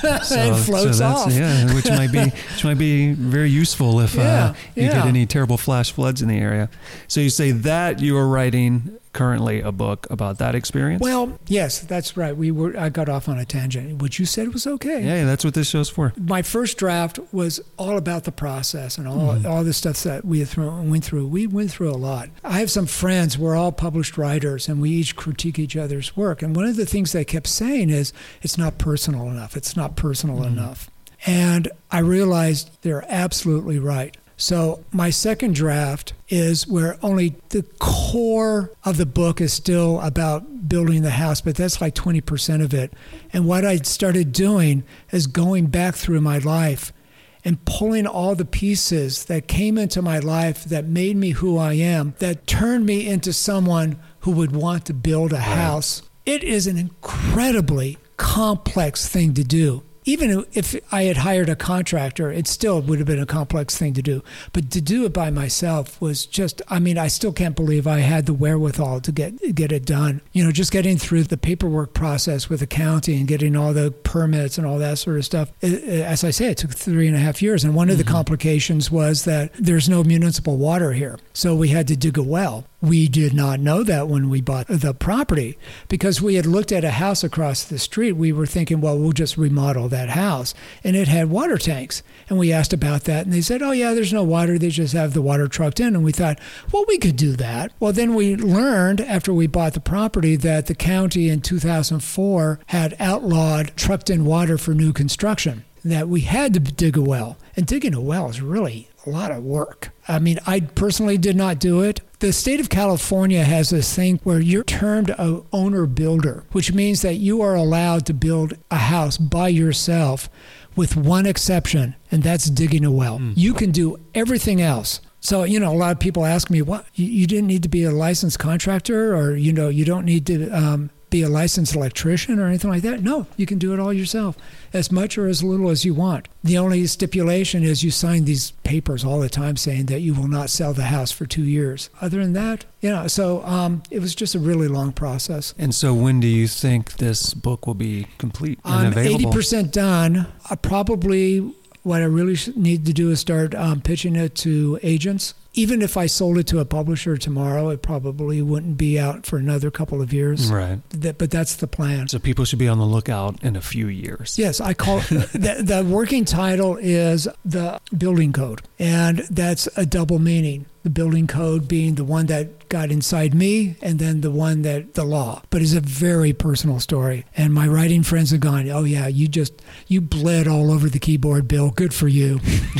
Speaker 2: it floats
Speaker 1: so
Speaker 2: off.
Speaker 1: Yeah, which might be which might be very useful if
Speaker 2: yeah,
Speaker 1: uh, you
Speaker 2: yeah.
Speaker 1: get any terrible flash floods in the area. So you say that you are writing currently a book about that experience?
Speaker 2: Well, yes, that's right. We were. I got off on a tangent, which you said was okay.
Speaker 1: Yeah, that's what this show's for.
Speaker 2: My first draft was all about the process and all
Speaker 1: Mm.
Speaker 2: all the stuff that we through, went through. We went through a lot. I have some friends. We're all published writers, and we each critique each other's work. And one of the things they kept saying is, it's not personal enough. It's not personal
Speaker 1: Mm.
Speaker 2: enough. And I realized they're absolutely right. So my second draft is where only the core of the book is still about building the house, but that's like twenty percent of it. And what I started doing is going back through my life and pulling all the pieces that came into my life that made me who I am, that turned me into someone who would want to build a house. It is an incredibly complex thing to do. Even if I had hired a contractor, it still would have been a complex thing to do. But to do it by myself was just, I mean, I still can't believe I had the wherewithal to get get it done. You know, just getting through the paperwork process with the county and getting all the permits and all that sort of stuff. It, as I say, it took three and a half years. And one mm-hmm. of the complications was that there's no municipal water here. So we had to dig a well. We did not know that when we bought the property, because we had looked at a house across the street. We were thinking, well, we'll just remodel that house. And it had water tanks. And we asked about that. And they said, oh, yeah, there's no water. They just have the water trucked in. And we thought, well, we could do that. Well, then we learned after we bought the property that the county in two thousand four had outlawed trucked in water for new construction, that we had to dig a well. And digging a well is really a lot of work. I mean, I personally did not do it. The state of California has this thing where you're termed a owner builder, which means that you are allowed to build a house by yourself with one exception, and that's digging a well. Mm. You can do everything else. So, you know, a lot of people ask me, what, you, you didn't need to be a licensed contractor, or, you know, you don't need to um, be a licensed electrician or anything like that. No, you can do it all yourself, as much or as little as you want. The only stipulation is you sign these papers all the time saying that you will not sell the house for two years. Other than that, you know, so um, it was just a really long process.
Speaker 1: And so when do you think this book will be complete and
Speaker 2: I'm
Speaker 1: available?
Speaker 2: eighty percent done. I probably, what I really need to do is start um, pitching it to agents. Even if I sold it to a publisher tomorrow, it probably wouldn't be out for another couple of years.
Speaker 1: Right.
Speaker 2: That, but that's the plan.
Speaker 1: So people should be on the lookout in a few years.
Speaker 2: Yes, I call the, the working title is The Building Code, and that's a double meaning. The building code being the one that got inside me, and then the one that the law. But it's a very personal story. And my writing friends have gone, oh yeah, you just, you bled all over the keyboard, Bill. Good for you.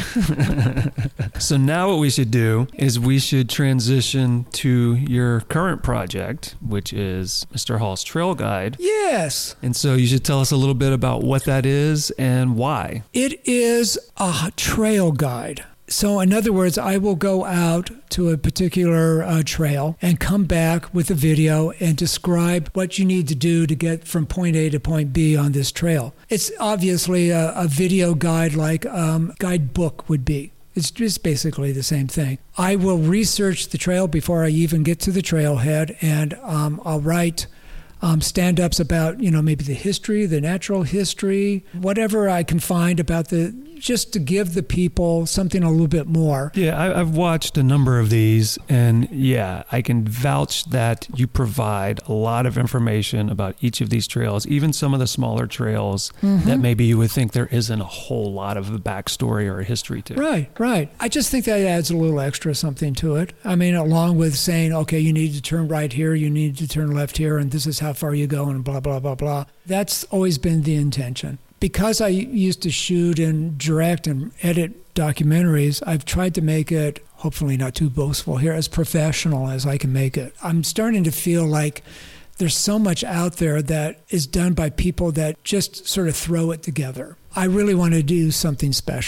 Speaker 1: So now what we should do is we should transition to your current project, which is Mister Hall's Trail Guide.
Speaker 2: Yes.
Speaker 1: And so you should tell us a little bit about what that is and why.
Speaker 2: It is a trail guide. So in other words, I will go out to a particular uh, trail and come back with a video and describe what you need to do to get from point A to point B on this trail. It's obviously a, a video guide like um, guidebook would be. It's just basically the same thing. I will research the trail before I even get to the trailhead, and um, I'll write Um, stand-ups about, you know, maybe the history, the natural history, whatever I can find about the, just to give the people something a little bit more.
Speaker 1: Yeah, I, I've watched a number of these, and yeah, I can vouch that you provide a lot of information about each of these trails, even some of the smaller trails mm-hmm. that maybe you would think there isn't a whole lot of a backstory or a history to.
Speaker 2: Right, right. I just think that adds a little extra something to it. I mean, along with saying, okay, you need to turn right here, you need to turn left here, and this is how far you go, and blah, blah, blah, blah. That's always been the intention. Because I used to shoot and direct and edit documentaries, I've tried to make it, hopefully not too boastful here, as professional as I can make it. I'm starting to feel like there's so much out there that is done by people that just sort of throw it together. I really want to do something special.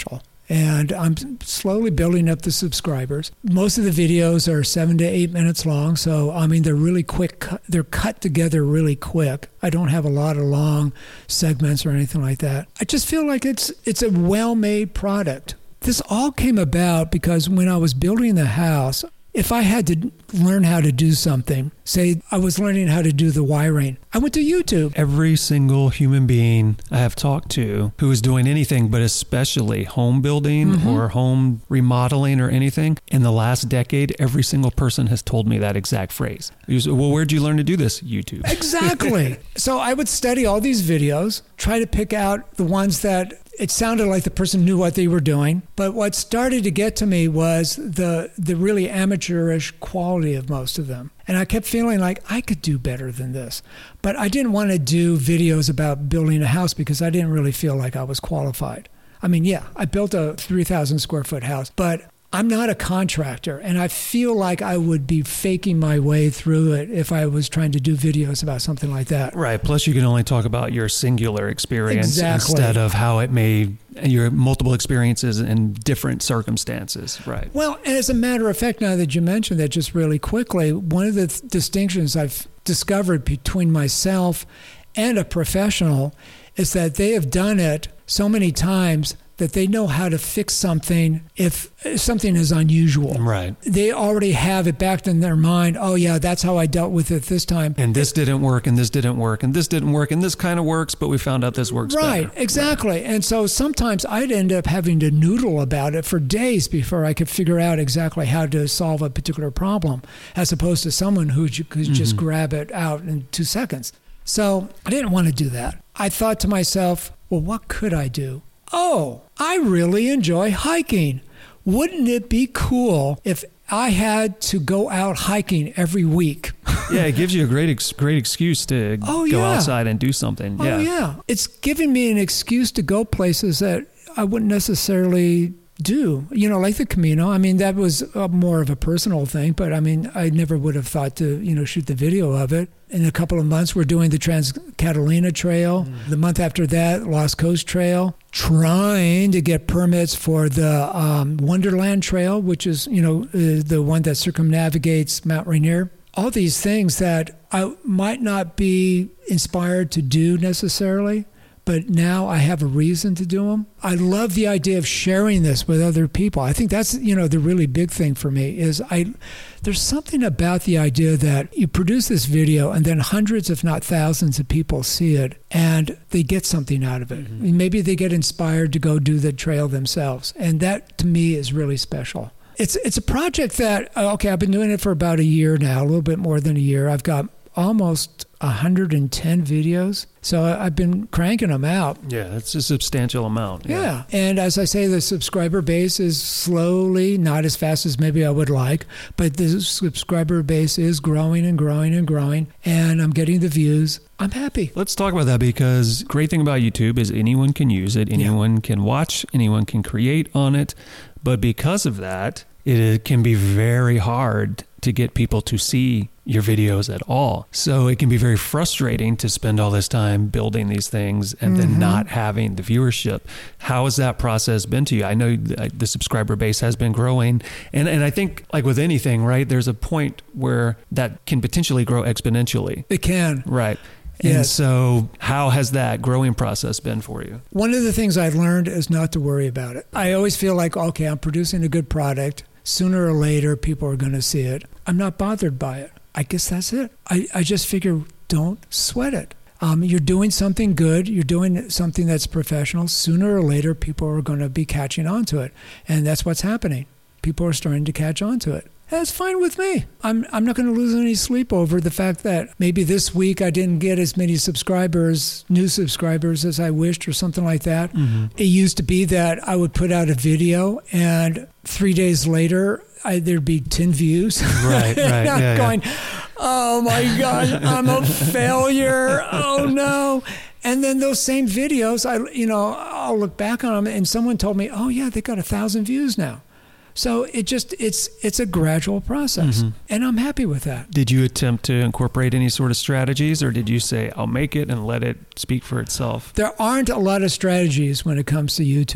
Speaker 2: And I'm slowly building up the subscribers. Most of the videos are seven to eight minutes long. So, I mean, they're really quick. They're cut together really quick. I don't have a lot of long segments or anything like that. I just feel like it's it's a well-made product. This all came about because when I was building the house, if I had to learn how to do something, say I was learning how to do the wiring, I went to YouTube.
Speaker 1: Every single human being I have talked to who is doing anything, but especially home building mm-hmm. or home remodeling or anything, in the last decade, every single person has told me that exact phrase. Was, well, where'd you learn to do this? YouTube.
Speaker 2: Exactly. So I would study all these videos, try to pick out the ones that it sounded like the person knew what they were doing. But what started to get to me was the the really amateurish quality of most of them. And I kept feeling like I could do better than this. But I didn't want to do videos about building a house because I didn't really feel like I was qualified. I mean, yeah, I built a three thousand square foot house, but I'm not a contractor, and I feel like I would be faking my way through it if I was trying to do videos about something like that.
Speaker 1: Right. Plus, you can only talk about your singular experience
Speaker 2: exactly.
Speaker 1: instead of how it may, your multiple experiences in different circumstances. Right.
Speaker 2: Well, and as a matter of fact, now that you mentioned that just really quickly, one of the th- distinctions I've discovered between myself and a professional is that they have done it so many times that they know how to fix something if something is unusual.
Speaker 1: Right.
Speaker 2: They already have it back in their mind. Oh, yeah, that's how I dealt with it this time.
Speaker 1: And this didn't work, and this didn't work, and this didn't work, and this kind of works, but we found out this works
Speaker 2: right,
Speaker 1: better.
Speaker 2: Exactly. Right. And so sometimes I'd end up having to noodle about it for days before I could figure out exactly how to solve a particular problem, as opposed to someone who could mm-hmm. just grab it out in two seconds. So I didn't want to do that. I thought to myself, well, what could I do? Oh, I really enjoy hiking. Wouldn't it be cool if I had to go out hiking every week?
Speaker 1: Yeah, it gives you a great ex- great excuse to
Speaker 2: oh,
Speaker 1: go
Speaker 2: yeah.
Speaker 1: outside and do something.
Speaker 2: Oh,
Speaker 1: yeah.
Speaker 2: yeah. It's giving me an excuse to go places that I wouldn't necessarily do. You know, like the Camino. I mean, that was a, more of a personal thing, but I mean, I never would have thought to, you know, shoot the video of it. In a couple of months, we're doing the Trans-Catalina Trail. Mm. The month after that, Lost Coast Trail. Trying to get permits for the um, Wonderland Trail, which is, you know, uh, the one that circumnavigates Mount Rainier. All these things that I might not be inspired to do necessarily, but now I have a reason to do them. I love the idea of sharing this with other people. I think that's, you know, the really big thing for me is I, there's something about the idea that you produce this video and then hundreds, if not thousands of people see it and they get something out of it. Mm-hmm. I mean, maybe they get inspired to go do the trail themselves. And that to me is really special. It's, it's a project that, okay, I've been doing it for about a year now, a little bit more than a year. I've got almost one hundred ten videos. So I've been cranking them out.
Speaker 1: Yeah, that's a substantial amount.
Speaker 2: Yeah. yeah. And as I say, the subscriber base is slowly, not as fast as maybe I would like, but the subscriber base is growing and growing and growing, and I'm getting the views. I'm happy.
Speaker 1: Let's talk about that because great thing about YouTube is anyone can use it, anyone yeah. can watch, anyone can create on it. But because of that, it can be very hard to get people to see your videos at all. So it can be very frustrating to spend all this time building these things and mm-hmm. then not having the viewership. How has that process been to you? I know the subscriber base has been growing. And, and I think like with anything, right, there's a point where that can potentially grow exponentially.
Speaker 2: It can.
Speaker 1: Right. And yes. so how has that growing process been for you?
Speaker 2: One of the things I've learned is not to worry about it. I always feel like, okay, I'm producing a good product. Sooner or later, people are going to see it. I'm not bothered by it. I guess that's it. I, I just figure, don't sweat it. Um, you're doing something good. You're doing something that's professional. Sooner or later, people are going to be catching on to it. And that's what's happening. People are starting to catch on to it. That's fine with me. I'm I'm not going to lose any sleep over the fact that maybe this week I didn't get as many subscribers, new subscribers as I wished or something like that. Mm-hmm. It used to be that I would put out a video and three days later I, there'd be ten views.
Speaker 1: Right, right.
Speaker 2: I'm
Speaker 1: yeah,
Speaker 2: going,
Speaker 1: yeah.
Speaker 2: oh my gosh, I'm a failure. Oh no. And then those same videos, I you know, I'll look back on them and someone told me, oh yeah, they got a thousand views now. So it just, it's it's a gradual process, mm-hmm. and I'm happy with that.
Speaker 1: Did you attempt to incorporate any sort of strategies, or did you say, I'll make it and let it speak for itself?
Speaker 2: There aren't a lot of strategies when it comes to YouTube.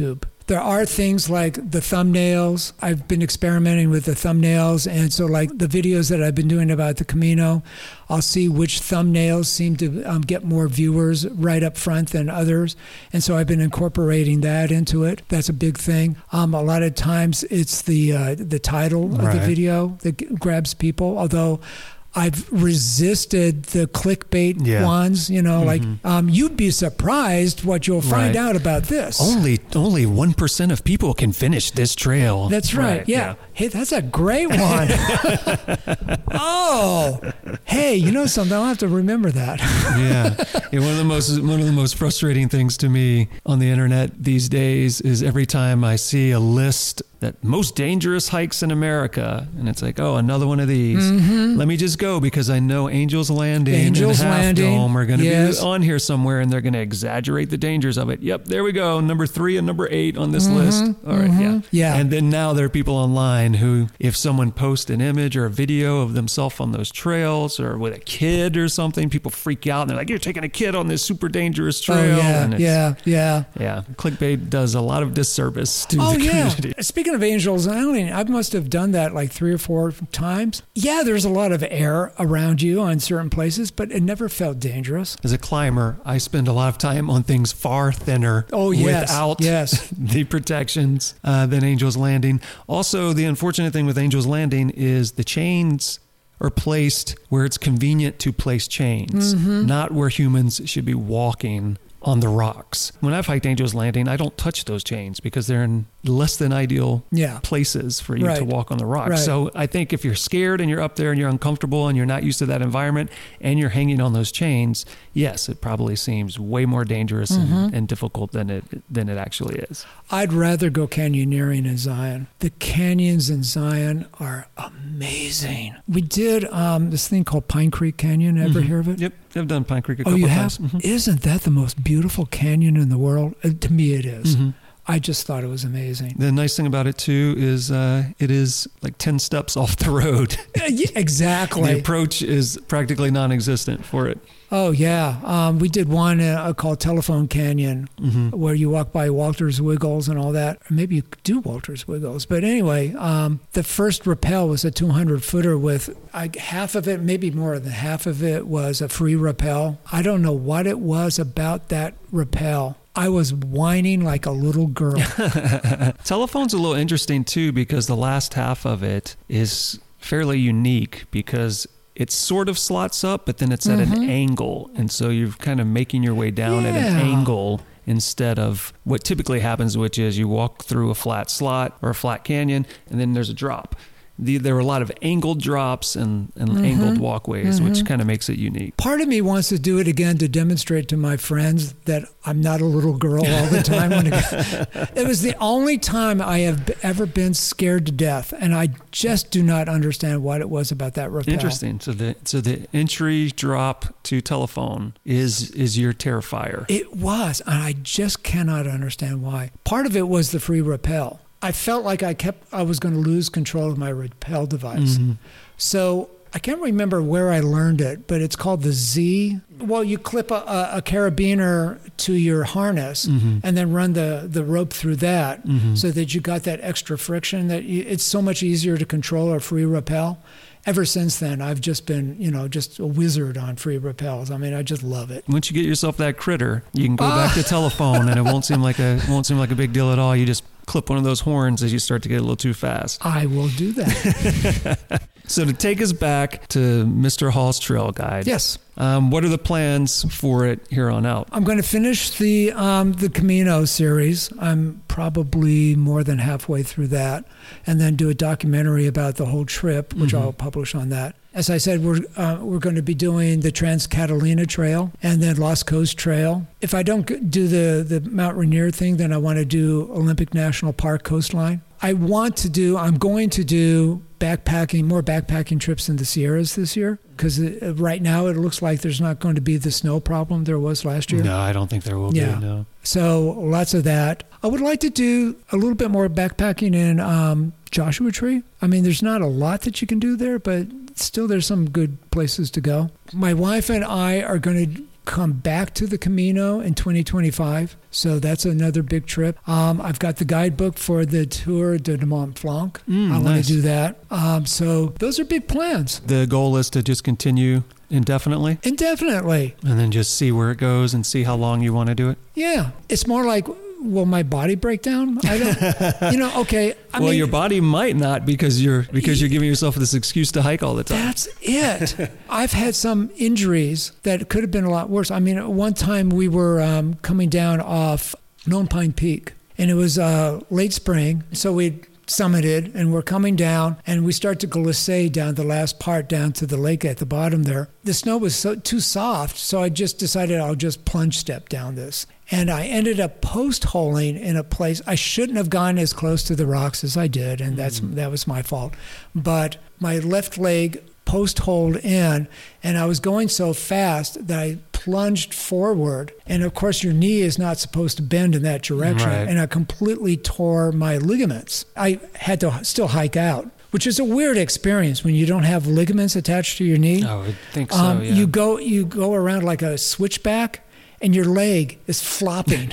Speaker 2: There are things like the thumbnails. I've been experimenting with the thumbnails. And so like the videos that I've been doing about the Camino, I'll see which thumbnails seem to um, get more viewers right up front than others. And so I've been incorporating that into it. That's a big thing. Um, a lot of times it's the uh, the title
Speaker 1: right.
Speaker 2: of the video that g- grabs people, although I've resisted the clickbait
Speaker 1: yeah.
Speaker 2: ones, you know,
Speaker 1: mm-hmm.
Speaker 2: like um, you'd be surprised what you'll find
Speaker 1: right.
Speaker 2: out about this.
Speaker 1: Only only one percent of people can finish this trail.
Speaker 2: That's right. right yeah. yeah. Hey, that's a great one. Oh, hey, you know something? I'll have to remember that.
Speaker 1: yeah. yeah. One of the most one of the most frustrating things to me on the internet these days is every time I see a list that most dangerous hikes in America, and it's like, oh, another one of these. Mm-hmm. Let me just go because I know Angels Landing
Speaker 2: Angels
Speaker 1: and Half
Speaker 2: Landing.
Speaker 1: Dome are going to
Speaker 2: yes.
Speaker 1: be on here somewhere, and they're going to exaggerate the dangers of it. Yep, there we go. Number three and number eight on this
Speaker 2: mm-hmm.
Speaker 1: list. All right,
Speaker 2: mm-hmm.
Speaker 1: yeah.
Speaker 2: yeah.
Speaker 1: And then now there are people online who, if someone posts an image or a video of themselves on those trails or with a kid or something, people freak out and they're like, you're taking a kid on this super dangerous trail.
Speaker 2: Oh, yeah,
Speaker 1: and
Speaker 2: yeah, yeah.
Speaker 1: Yeah, clickbait does a lot of disservice to
Speaker 2: oh,
Speaker 1: the
Speaker 2: yeah.
Speaker 1: community.
Speaker 2: Speaking of Angels Landing, I must have done that like three or four times. Yeah, there's a lot of air around you on certain places, but it never felt dangerous.
Speaker 1: As a climber, I spend a lot of time on things far thinner
Speaker 2: oh, yes,
Speaker 1: without
Speaker 2: yes.
Speaker 1: the protections uh, than Angels Landing. Also, the unfortunate thing with Angels Landing is the chains are placed where it's convenient to place chains, mm-hmm. not where humans should be walking on the rocks. When I've hiked Angels Landing, I don't touch those chains because they're in less than ideal
Speaker 2: yeah.
Speaker 1: places for you
Speaker 2: right.
Speaker 1: to walk on the rocks.
Speaker 2: Right.
Speaker 1: So I think if you're scared and you're up there and you're uncomfortable and you're not used to that environment and you're hanging on those chains, yes, it probably seems way more dangerous mm-hmm. and, and difficult than it than it actually is.
Speaker 2: I'd rather go canyoneering in Zion. The canyons in Zion are amazing. We did um, this thing called Pine Creek Canyon. Ever
Speaker 1: mm-hmm.
Speaker 2: hear of it?
Speaker 1: Yep, I've done Pine Creek a
Speaker 2: oh,
Speaker 1: couple
Speaker 2: you
Speaker 1: of
Speaker 2: have?
Speaker 1: times. Mm-hmm.
Speaker 2: Isn't that the most beautiful canyon in the world? Uh, to me, it is.
Speaker 1: Mm-hmm.
Speaker 2: I just thought it was amazing.
Speaker 1: The nice thing about it, too, is uh, it is like ten steps off the road.
Speaker 2: yeah, exactly.
Speaker 1: The approach is practically non-existent for it.
Speaker 2: Oh, yeah. Um, we did one uh, called Telephone Canyon, mm-hmm. where you walk by Walter's Wiggles and all that. Or maybe you could do Walter's Wiggles. But anyway, um, the first rappel was a two hundred footer with uh, half of it, maybe more than half of it, was a free rappel. I don't know what it was about that rappel. I was whining like a little girl.
Speaker 1: Telephone's a little interesting, too, because the last half of it is fairly unique because it sort of slots up, but then it's at mm-hmm. an angle. And so you're kind of making your way down
Speaker 2: yeah.
Speaker 1: at an angle instead of what typically happens, which is you walk through a flat slot or a flat canyon, and then there's a drop. The, there were a lot of angled drops and, and mm-hmm. angled walkways, mm-hmm. which kind of makes it unique.
Speaker 2: Part of me wants to do it again to demonstrate to my friends that I'm not a little girl all the time. When it, it was the only time I have ever been scared to death, and I just do not understand what it was about that rappel.
Speaker 1: Interesting. So the so the entry drop to Telephone is is your Terrifier.
Speaker 2: It was, and I just cannot understand why. Part of it was the free rappel. I felt like I kept, I was going to lose control of my rappel device. Mm-hmm. So I can't remember where I learned it, but it's called the Z. Well, you clip a, a, a carabiner to your harness mm-hmm. and then run the, the rope through that mm-hmm. so that you got that extra friction. That you, it's so much easier to control a free rappel. Ever since then, I've just been, you know, just a wizard on free rappels. I mean, I just love it.
Speaker 1: Once you get yourself that critter, you can go ah. back to Telephone, and it won't seem like a it won't seem like a big deal at all. You just clip one of those horns as you start to get a little too fast.
Speaker 2: I will do that.
Speaker 1: So to take us back to Mister Hall's Trail Guide.
Speaker 2: Yes.
Speaker 1: Um, what are the plans for it here on out?
Speaker 2: I'm going to finish the um, the Camino series. I'm probably more than halfway through that, and then do a documentary about the whole trip, which mm-hmm. I'll publish on that. As I said, we're uh, we're going to be doing the Trans-Catalina Trail and then Lost Coast Trail. If I don't do the, the Mount Rainier thing, then I want to do Olympic National Park Coastline. I want to do, I'm going to do backpacking, more backpacking trips in the Sierras this year, because right now it looks like there's not going to be the snow problem there was last year.
Speaker 1: No, I don't think there will
Speaker 2: yeah.
Speaker 1: be, no.
Speaker 2: So lots of that. I would like to do a little bit more backpacking in um, Joshua Tree. I mean, there's not a lot that you can do there, but still there's some good places to go. My wife and I are going to come back to the Camino in twenty twenty-five. So that's another big trip. Um, I've got the guidebook for the Tour de Mont Blanc.
Speaker 1: Mm,
Speaker 2: I want
Speaker 1: nice.
Speaker 2: to do that. Um, so those are big plans.
Speaker 1: The goal is to just continue indefinitely
Speaker 2: Indefinitely.
Speaker 1: and then just see where it goes and see how long you want to do it.
Speaker 2: Yeah. It's more like, will my body break down? I don't, you know, okay. I
Speaker 1: well,
Speaker 2: mean,
Speaker 1: your body might not because you're because you're giving yourself this excuse to hike all the time.
Speaker 2: That's it. I've had some injuries that could have been a lot worse. I mean, at one time we were um, coming down off Lone Pine Peak, and it was uh, late spring, so we summited, and we're coming down, and we start to glissade down the last part down to the lake at the bottom there. The snow was so too soft, so I just decided I'll just plunge step down this. And I ended up post-holing in a place. I shouldn't have gone as close to the rocks as I did, and that's mm-hmm. that was my fault. But my left leg post-holed in, and I was going so fast that I plunged forward. And of course, your knee is not supposed to bend in that direction.
Speaker 1: Right.
Speaker 2: And I completely tore my ligaments. I had to still hike out, which is a weird experience when you don't have ligaments attached to your knee.
Speaker 1: Oh, I think so,
Speaker 2: um,
Speaker 1: yeah.
Speaker 2: You go, you go around like a switchback, and your leg is flopping.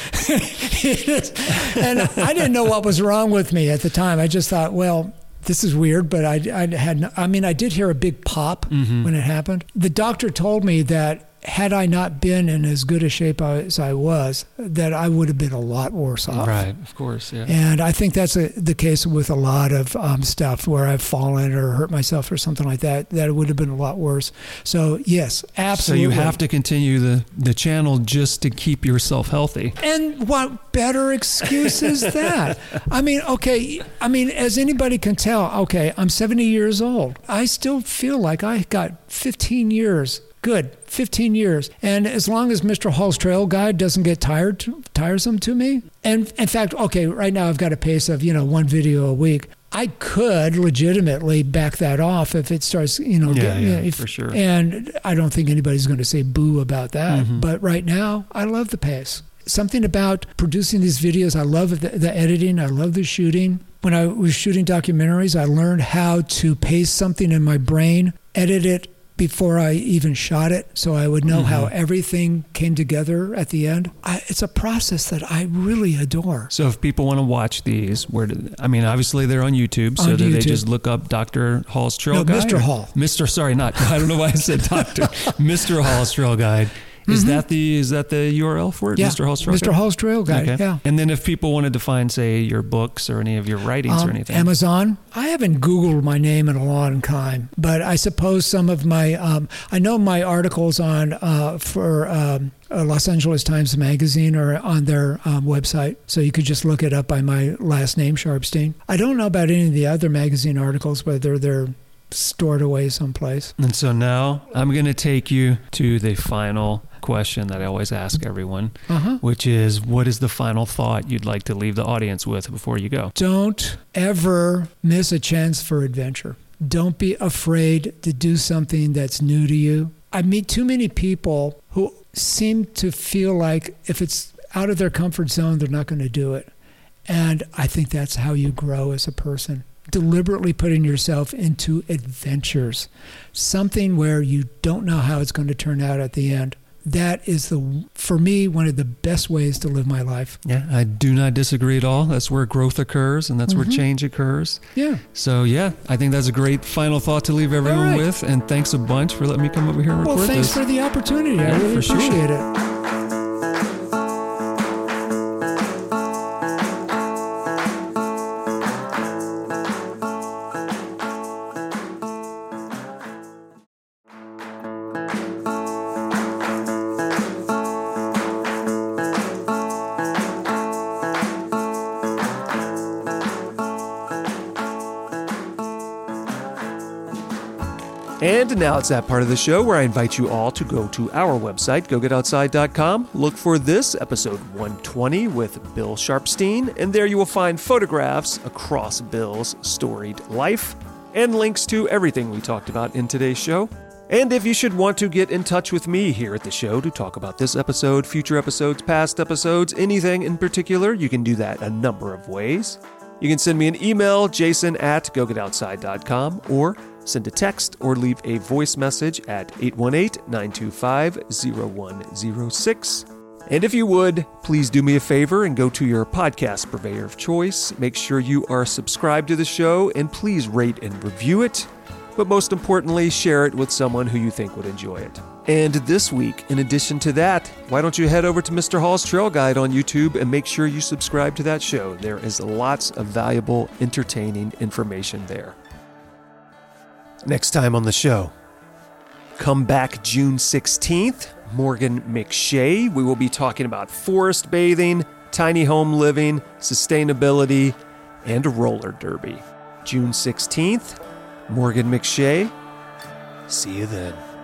Speaker 2: It is, and I didn't know what was wrong with me at the time. I just thought, well, this is weird, but I, I had, no, I mean, I did hear a big pop mm-hmm. when it happened. The doctor told me that had I not been in as good a shape as I was, that I would have been a lot worse off.
Speaker 1: Right, of course, yeah.
Speaker 2: And I think that's a, the case with a lot of um, stuff where I've fallen or hurt myself or something like that, that it would have been a lot worse. So, yes, absolutely.
Speaker 1: So you have to continue the, the channel just to keep yourself healthy.
Speaker 2: And what better excuse is that? I mean, okay, I mean, as anybody can tell, okay, I'm seventy years old. I still feel like I got fifteen years. Good, fifteen years. And as long as Mister Hall's Trail Guide doesn't get tired, tiresome to me, and in fact, okay, right now I've got a pace of, you know, one video a week. I could legitimately back that off if it starts, you know,
Speaker 1: yeah,
Speaker 2: get,
Speaker 1: yeah,
Speaker 2: you know, if,
Speaker 1: for sure.
Speaker 2: And I don't think anybody's going to say boo about that. Mm-hmm. But right now, I love the pace. Something about producing these videos, I love the, the editing, I love the shooting. When I was shooting documentaries, I learned how to pace something in my brain, edit it before I even shot it, so I would know mm-hmm. how everything came together at the end. I, it's a process that I really adore.
Speaker 1: So if people want to watch these, where do, I mean, obviously they're on YouTube, so
Speaker 2: on
Speaker 1: do
Speaker 2: YouTube.
Speaker 1: They just look up Doctor Hall's Trail
Speaker 2: no,
Speaker 1: Guide?
Speaker 2: Mister Hall.
Speaker 1: Mister Sorry, not, I don't know why I said Doctor Mister Hall's Trail Guide. Is mm-hmm. that the is that the U R L for it?
Speaker 2: Yeah,
Speaker 1: Mister Hall's Trail
Speaker 2: Mister
Speaker 1: Guide?
Speaker 2: Hall's Trail Guide,
Speaker 1: okay.
Speaker 2: yeah.
Speaker 1: And then if people wanted to find, say, your books or any of your writings
Speaker 2: um,
Speaker 1: or anything?
Speaker 2: Amazon. I haven't Googled my name in a long time, but I suppose some of my, um, I know my articles on uh, for um, uh, Los Angeles Times Magazine are on their um, website, so you could just look it up by my last name, Sharpstein. I don't know about any of the other magazine articles, whether they're stored away someplace.
Speaker 1: And so now I'm going to take you to the final question that I always ask everyone, uh-huh. which is, what is the final thought you'd like to leave the audience with before you go?
Speaker 2: Don't ever miss a chance for adventure. Don't be afraid to do something that's new to you. I meet too many people who seem to feel like if it's out of their comfort zone, they're not going to do it. And I think that's how you grow as a person. Deliberately putting yourself into adventures, something where you don't know how it's going to turn out at the end. That is, the for me, one of the best ways to live my life.
Speaker 1: Yeah, I do not disagree at all. That's where growth occurs, and that's mm-hmm. where change occurs.
Speaker 2: Yeah.
Speaker 1: So, yeah, I think that's a great final thought to leave everyone
Speaker 2: right.
Speaker 1: with. And thanks a bunch for letting me come over here and record
Speaker 2: this. Well, thanks
Speaker 1: this.
Speaker 2: for the opportunity.
Speaker 1: Yeah,
Speaker 2: I really
Speaker 1: for
Speaker 2: appreciate
Speaker 1: sure.
Speaker 2: it.
Speaker 1: And now it's that part of the show where I invite you all to go to our website, go get outside dot com. Look for this, episode one twenty with Bill Sharpstein, and there you will find photographs across Bill's storied life and links to everything we talked about in today's show. And if you should want to get in touch with me here at the show to talk about this episode, future episodes, past episodes, anything in particular, you can do that a number of ways. You can send me an email, jason at go get outside dot com, or send a text or leave a voice message at eight one eight, nine two five, zero one zero six. And if you would, please do me a favor and go to your podcast purveyor of choice. Make sure you are subscribed to the show, and please rate and review it. But most importantly, share it with someone who you think would enjoy it. And this week, in addition to that, why don't you head over to Mister Hall's Trail Guide on YouTube and make sure you subscribe to that show. There is lots of valuable, entertaining information there. Next time on the show, come back June sixteenth, Morgan McShay. We will be talking about forest bathing, tiny home living, sustainability, and roller derby. June sixteenth, Morgan McShay. See you then.